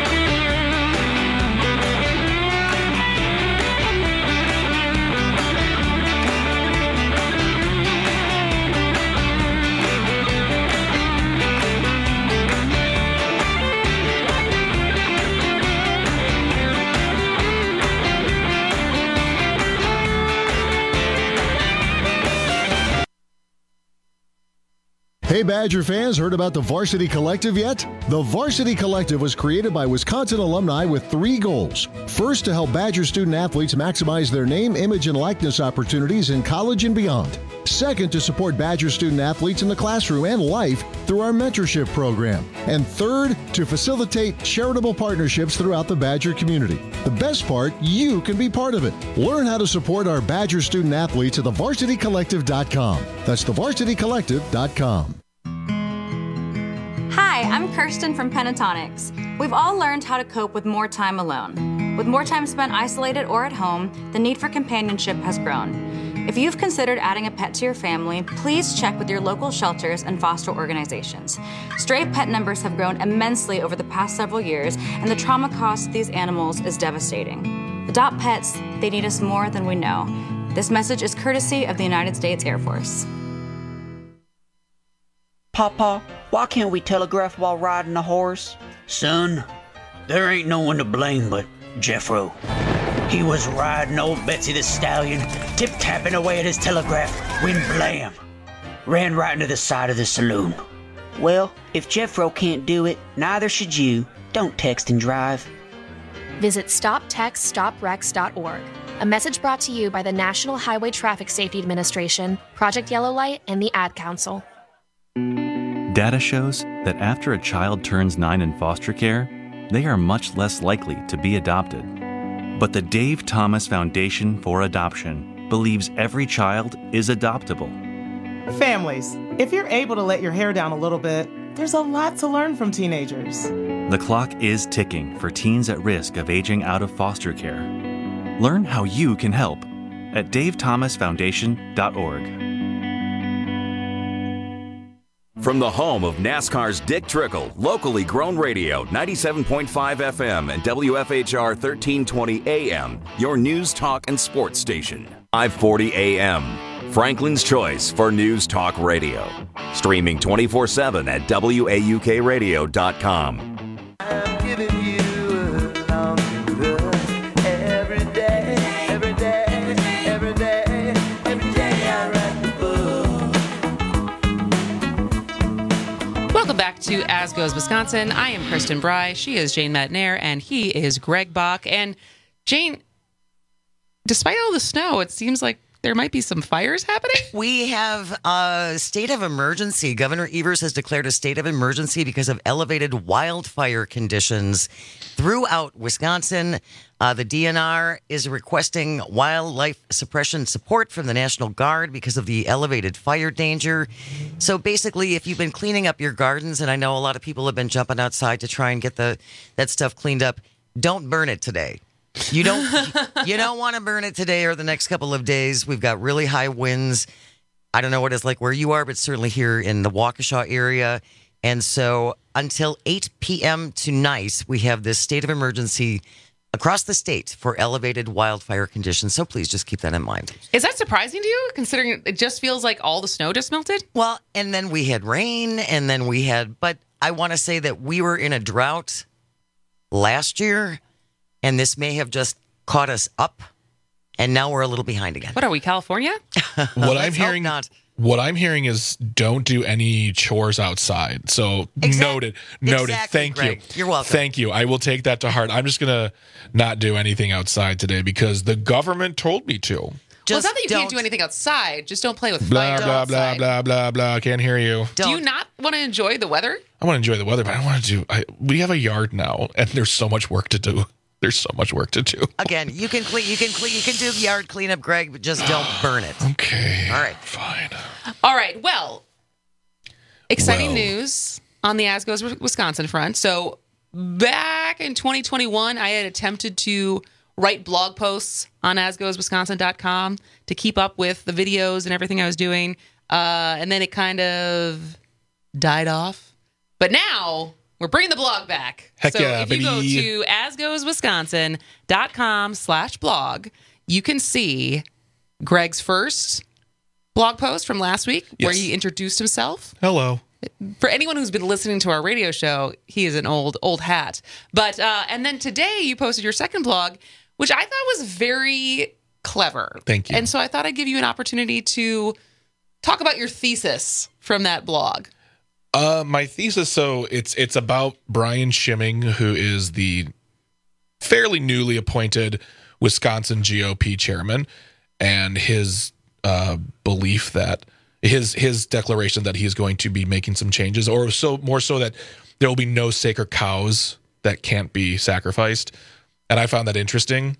Hey Badger fans, heard about the Varsity Collective yet? The Varsity Collective was created by Wisconsin alumni with three goals. First, to help Badger student athletes maximize their name, image, and likeness opportunities in college and beyond. Second, to support Badger student athletes in the classroom and life through our mentorship program. And third, to facilitate charitable partnerships throughout the Badger community. The best part, you can be part of it. Learn how to support our Badger student athletes at the varsity collective dot com. That's the varsity collective dot com. Hi, I'm Kirsten from Pentatonics. We've all learned how to cope with more time alone. With more time spent isolated or at home, the need for companionship has grown. If you've considered adding a pet to your family, please check with your local shelters and foster organizations. Stray pet numbers have grown immensely over the past several years, and the trauma caused to these animals is devastating. Adopt pets, they need us more than we know. This message is courtesy of the United States Air Force. Papa, why can't we telegraph while riding a horse? Son, there ain't no one to blame but Jeffro. He was riding old Betsy the Stallion, tip-tapping away at his telegraph, when blam! Ran right into the side of the saloon. Well, if Jeffro can't do it, neither should you. Don't text and drive. Visit stop text stop wrecks dot org. A message brought to you by the National Highway Traffic Safety Administration, Project Yellow Light, and the Ad Council. Data shows that after a child turns nine in foster care, they are much less likely to be adopted. But the Dave Thomas Foundation for Adoption believes every child is adoptable. Families, if you're able to let your hair down a little bit, there's a lot to learn from teenagers. The clock is ticking for teens at risk of aging out of foster care. Learn how you can help at dave thomas foundation dot org. From the home of NASCAR's Dick Trickle, locally grown radio, ninety-seven point five F M and W F H R thirteen twenty A M, your news, talk, and sports station. five forty A M, Franklin's choice for news talk radio. Streaming twenty-four seven at W A U K radio dot com. I'm giving you a long look every day, every day, every day, every day I write the book. Welcome back to As Goes Wisconsin. I am Kristen Bry. She is Jane Matnair, and he is Greg Bach. And Jane, despite all the snow, it seems like there might be some fires happening. We have a state of emergency. Governor Evers has declared a state of emergency because of elevated wildfire conditions throughout Wisconsin. Uh, the D N R is requesting wildlife suppression support from the National Guard because of the elevated fire danger. So basically, if you've been cleaning up your gardens, and I know a lot of people have been jumping outside to try and get the that stuff cleaned up, don't burn it today. You don't you don't want to burn it today or the next couple of days. We've got really high winds. I don't know what it's like where you are, but certainly here in the Waukesha area. And so until eight p.m. tonight, we have this state of emergency across the state for elevated wildfire conditions. So please just keep that in mind. Is that surprising to you, considering it just feels like all the snow just melted? Well, and then we had rain, and then we had, but I want to say that we were in a drought last year. And this may have just caught us up, and now we're a little behind again. What are we, California? What I'm hearing, not. what I'm hearing is don't do any chores outside. So Exact- noted, noted. exactly, Thank Greg. you. You're welcome. Thank you. I will take that to heart. I'm just gonna not do anything outside today because the government told me to. Well, it's not that you don't- can't do anything outside. Just don't play with Blah fire blah blah outside. blah blah blah. Can't hear you. Do you not want to enjoy the weather? I want to enjoy the weather, but I want to do. I, we have a yard now, and there's so much work to do. There's so much work to do. Again, you can clean, you can clean, you can do yard cleanup, Greg, but just don't burn it. Okay. All right. Fine. All right. Well, exciting Well. news on the As Goes Wisconsin front. So back in twenty twenty-one, I had attempted to write blog posts on as goes wisconsin dot com to keep up with the videos and everything I was doing. Uh, and then it kind of died off. But now we're bringing the blog back. Heck so yeah, if you go baby. to as goes wisconsin dot com slash blog, you can see Greg's first blog post from last week where Yes. he introduced himself. Hello. For anyone who's been listening to our radio show, he is an old, old hat. But, uh, and then today you posted your second blog, which I thought was very clever. Thank you. And so I thought I'd give you an opportunity to talk about your thesis from that blog. Uh, my thesis, so it's it's about Brian Schimming, who is the fairly newly appointed Wisconsin G O P chairman, and his uh, belief that his his declaration that he's going to be making some changes, or so more so that there will be no sacred cows that can't be sacrificed. And I found that interesting.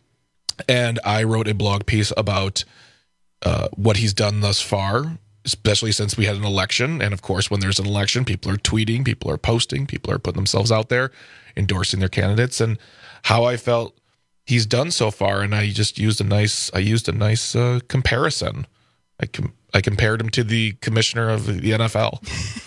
And I wrote a blog piece about uh, what he's done thus far, especially since we had an election. And of course, when there's an election, people are tweeting, people are posting, people are putting themselves out there, endorsing their candidates, and how I felt he's done so far. And I just used a nice, I used a nice uh, comparison. I com- I compared him to the commissioner of the N F L.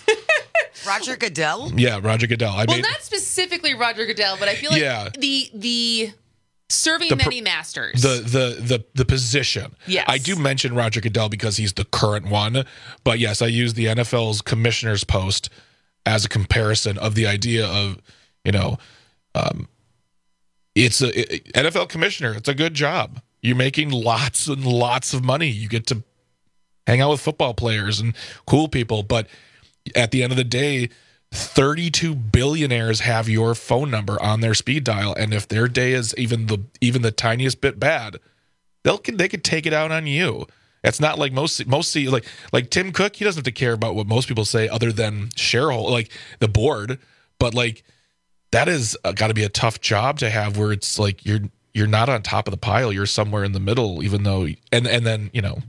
Roger Goodell? Yeah, Roger Goodell. I well, made, not specifically Roger Goodell, but I feel like Yeah. the the serving The per- many masters. the the the the position. Yes. I do mention Roger Goodell because he's the current one, but yes, I use the N F L's commissioner's post as a comparison of the idea of, you know, um, it's a it, N F L commissioner. It's a good job. You're making lots and lots of money. You get to hang out with football players and cool people, but at the end of the day, thirty-two billionaires have your phone number on their speed dial, and if their day is even the even the tiniest bit bad, they'll they could take it out on you. It's not like most most like like Tim Cook. He doesn't have to care about what most people say, other than shareholder, like the board. But like that is got to be a tough job to have, where it's like you're you're not on top of the pile, you're somewhere in the middle, even though and and then you know.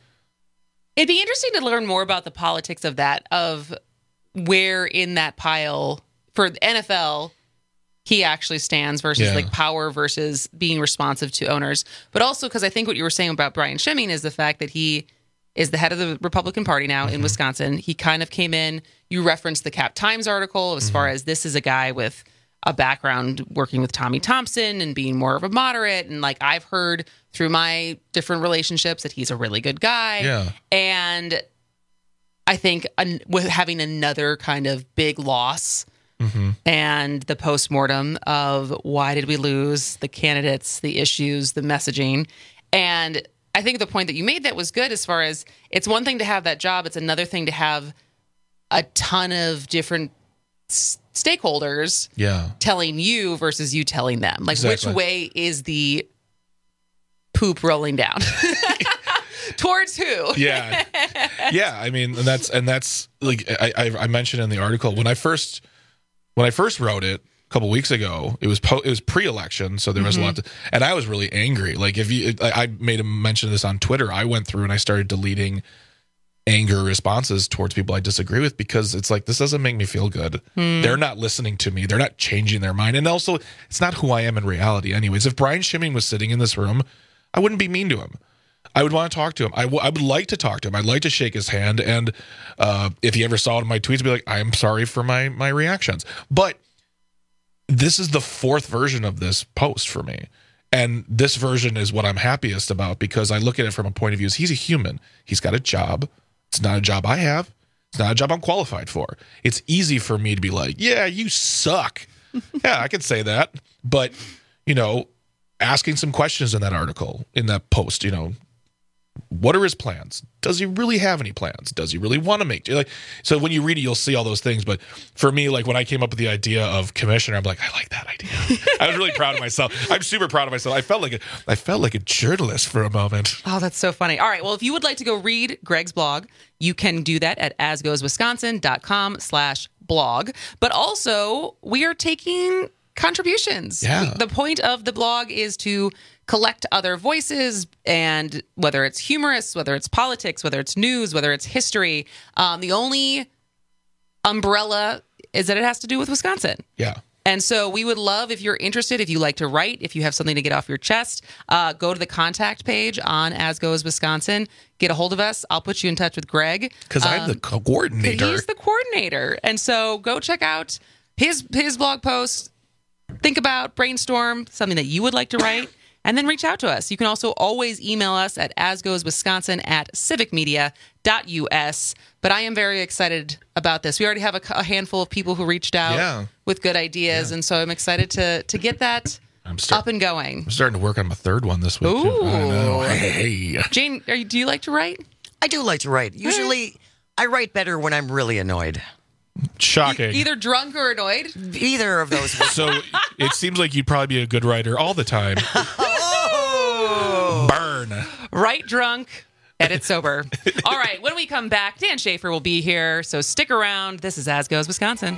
It'd be interesting to learn more about the politics of that, of where in that pile for the N F L he actually stands versus Yeah. like power versus being responsive to owners. But also because I think what you were saying about Brian Schimming is the fact that he is the head of the Republican Party now in Wisconsin. He kind of came in, you referenced the Cap Times article as far as this is a guy with a background working with Tommy Thompson and being more of a moderate. And like I've heard through my different relationships that he's a really good guy. Yeah. And I think an, with having another kind of big loss Mm-hmm. and the postmortem of why did we lose, the candidates, the issues, the messaging. And I think the point that you made that was good, as far as it's one thing to have that job. It's another thing to have a ton of different s- stakeholders Yeah. telling you versus you telling them. Like, Exactly. which way is the poop rolling down? Towards who? Yeah. Yeah, I mean, and that's and that's like I, I I mentioned in the article when I first when I first wrote it a couple weeks ago. It was po- it was pre-election, so there was Mm-hmm. a lot to, and I was really angry. Like if you, I I made a mention of this on Twitter. I went through and I started deleting anger responses towards people I disagree with, because it's like, this doesn't make me feel good. Hmm. They're not listening to me. They're not changing their mind, and also it's not who I am in reality. Anyways, if Brian Schimming was sitting in this room, I wouldn't be mean to him. I would want to talk to him. I, w- I would like to talk to him. I'd like to shake his hand. And uh, if he ever saw it in my tweets, I'd be like, I'm sorry for my my reactions. But this is the fourth version of this post for me. And this version is what I'm happiest about, because I look at it from a point of view as he's a human. He's got a job. It's not a job I have. It's not a job I'm qualified for. It's easy for me to be like, yeah, you suck. Yeah, I can say that. But, you know, asking some questions in that article, in that post, you know, what are his plans? Does he really have any plans? Does he really want to make like? So when you read it, you'll see all those things. But for me, like when I came up with the idea of commissioner, I'm like, I like that idea. I was really proud of myself. I'm super proud of myself. I felt like a, I felt like a journalist for a moment. Oh, that's so funny. All right. Well, if you would like to go read Greg's blog, you can do that at asgoeswisconsin.com slash blog. But also, we are taking contributions. Yeah. The point of the blog is to collect other voices, and whether it's humorous, whether it's politics, whether it's news, whether it's history, um, the only umbrella is that it has to do with Wisconsin. Yeah. And so we would love, if you're interested, if you like to write, if you have something to get off your chest, uh, go to the contact page on As Goes Wisconsin. Get a hold of us. I'll put you in touch with Greg. Because I'm the Um, coordinator. He's the coordinator. And so go check out his his blog post. Think about, brainstorm something that you would like to write, and then reach out to us. You can also always email us at asgoeswisconsin at civicmedia.us. But I am very excited about this. We already have a, a handful of people who reached out Yeah. with good ideas, and so I'm excited to to get that I'm start- up and going. I'm starting to work on my third one this week. Too. Ooh. I know. Hey. Jane, are you, do you like to write? I do like to write. Usually, I write better when I'm really annoyed. Shocking. Either drunk or annoyed? Either of those. So it seems like you'd probably be a good writer all the time. Oh. Burn. Write drunk, edit sober. All right, when we come back, Dan Schaefer will be here, so stick around. This is As Goes Wisconsin.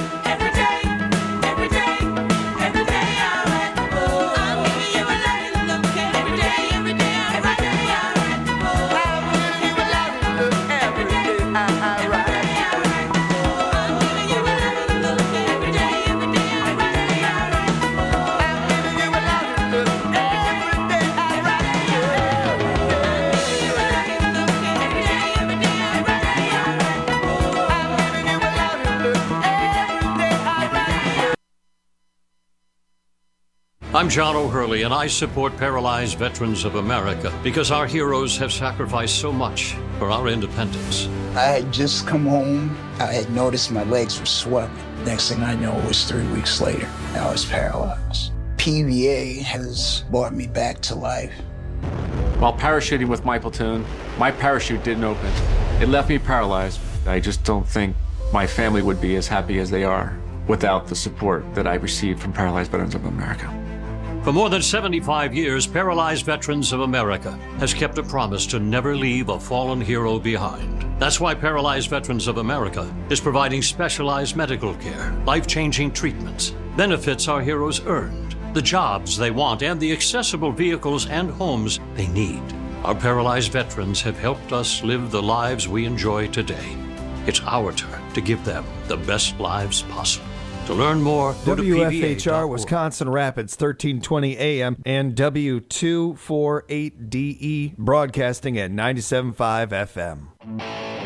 I'm John O'Hurley, and I support Paralyzed Veterans of America because our heroes have sacrificed so much for our independence. I had just come home. I had noticed my legs were swelling. Next thing I know, it was three weeks later. I was paralyzed. P V A has brought me back to life. While parachuting with my platoon, my parachute didn't open. It left me paralyzed. I just don't think my family would be as happy as they are without the support that I received from Paralyzed Veterans of America. For more than seventy-five years, Paralyzed Veterans of America has kept a promise to never leave a fallen hero behind. That's why Paralyzed Veterans of America is providing specialized medical care, life-changing treatments, benefits our heroes earned, the jobs they want, and the accessible vehicles and homes they need. Our paralyzed veterans have helped us live the lives we enjoy today. It's our turn to give them the best lives possible. To learn more, go to W F H R Wisconsin Rapids, thirteen twenty A M and W two forty-eight D E broadcasting at ninety-seven point five F M.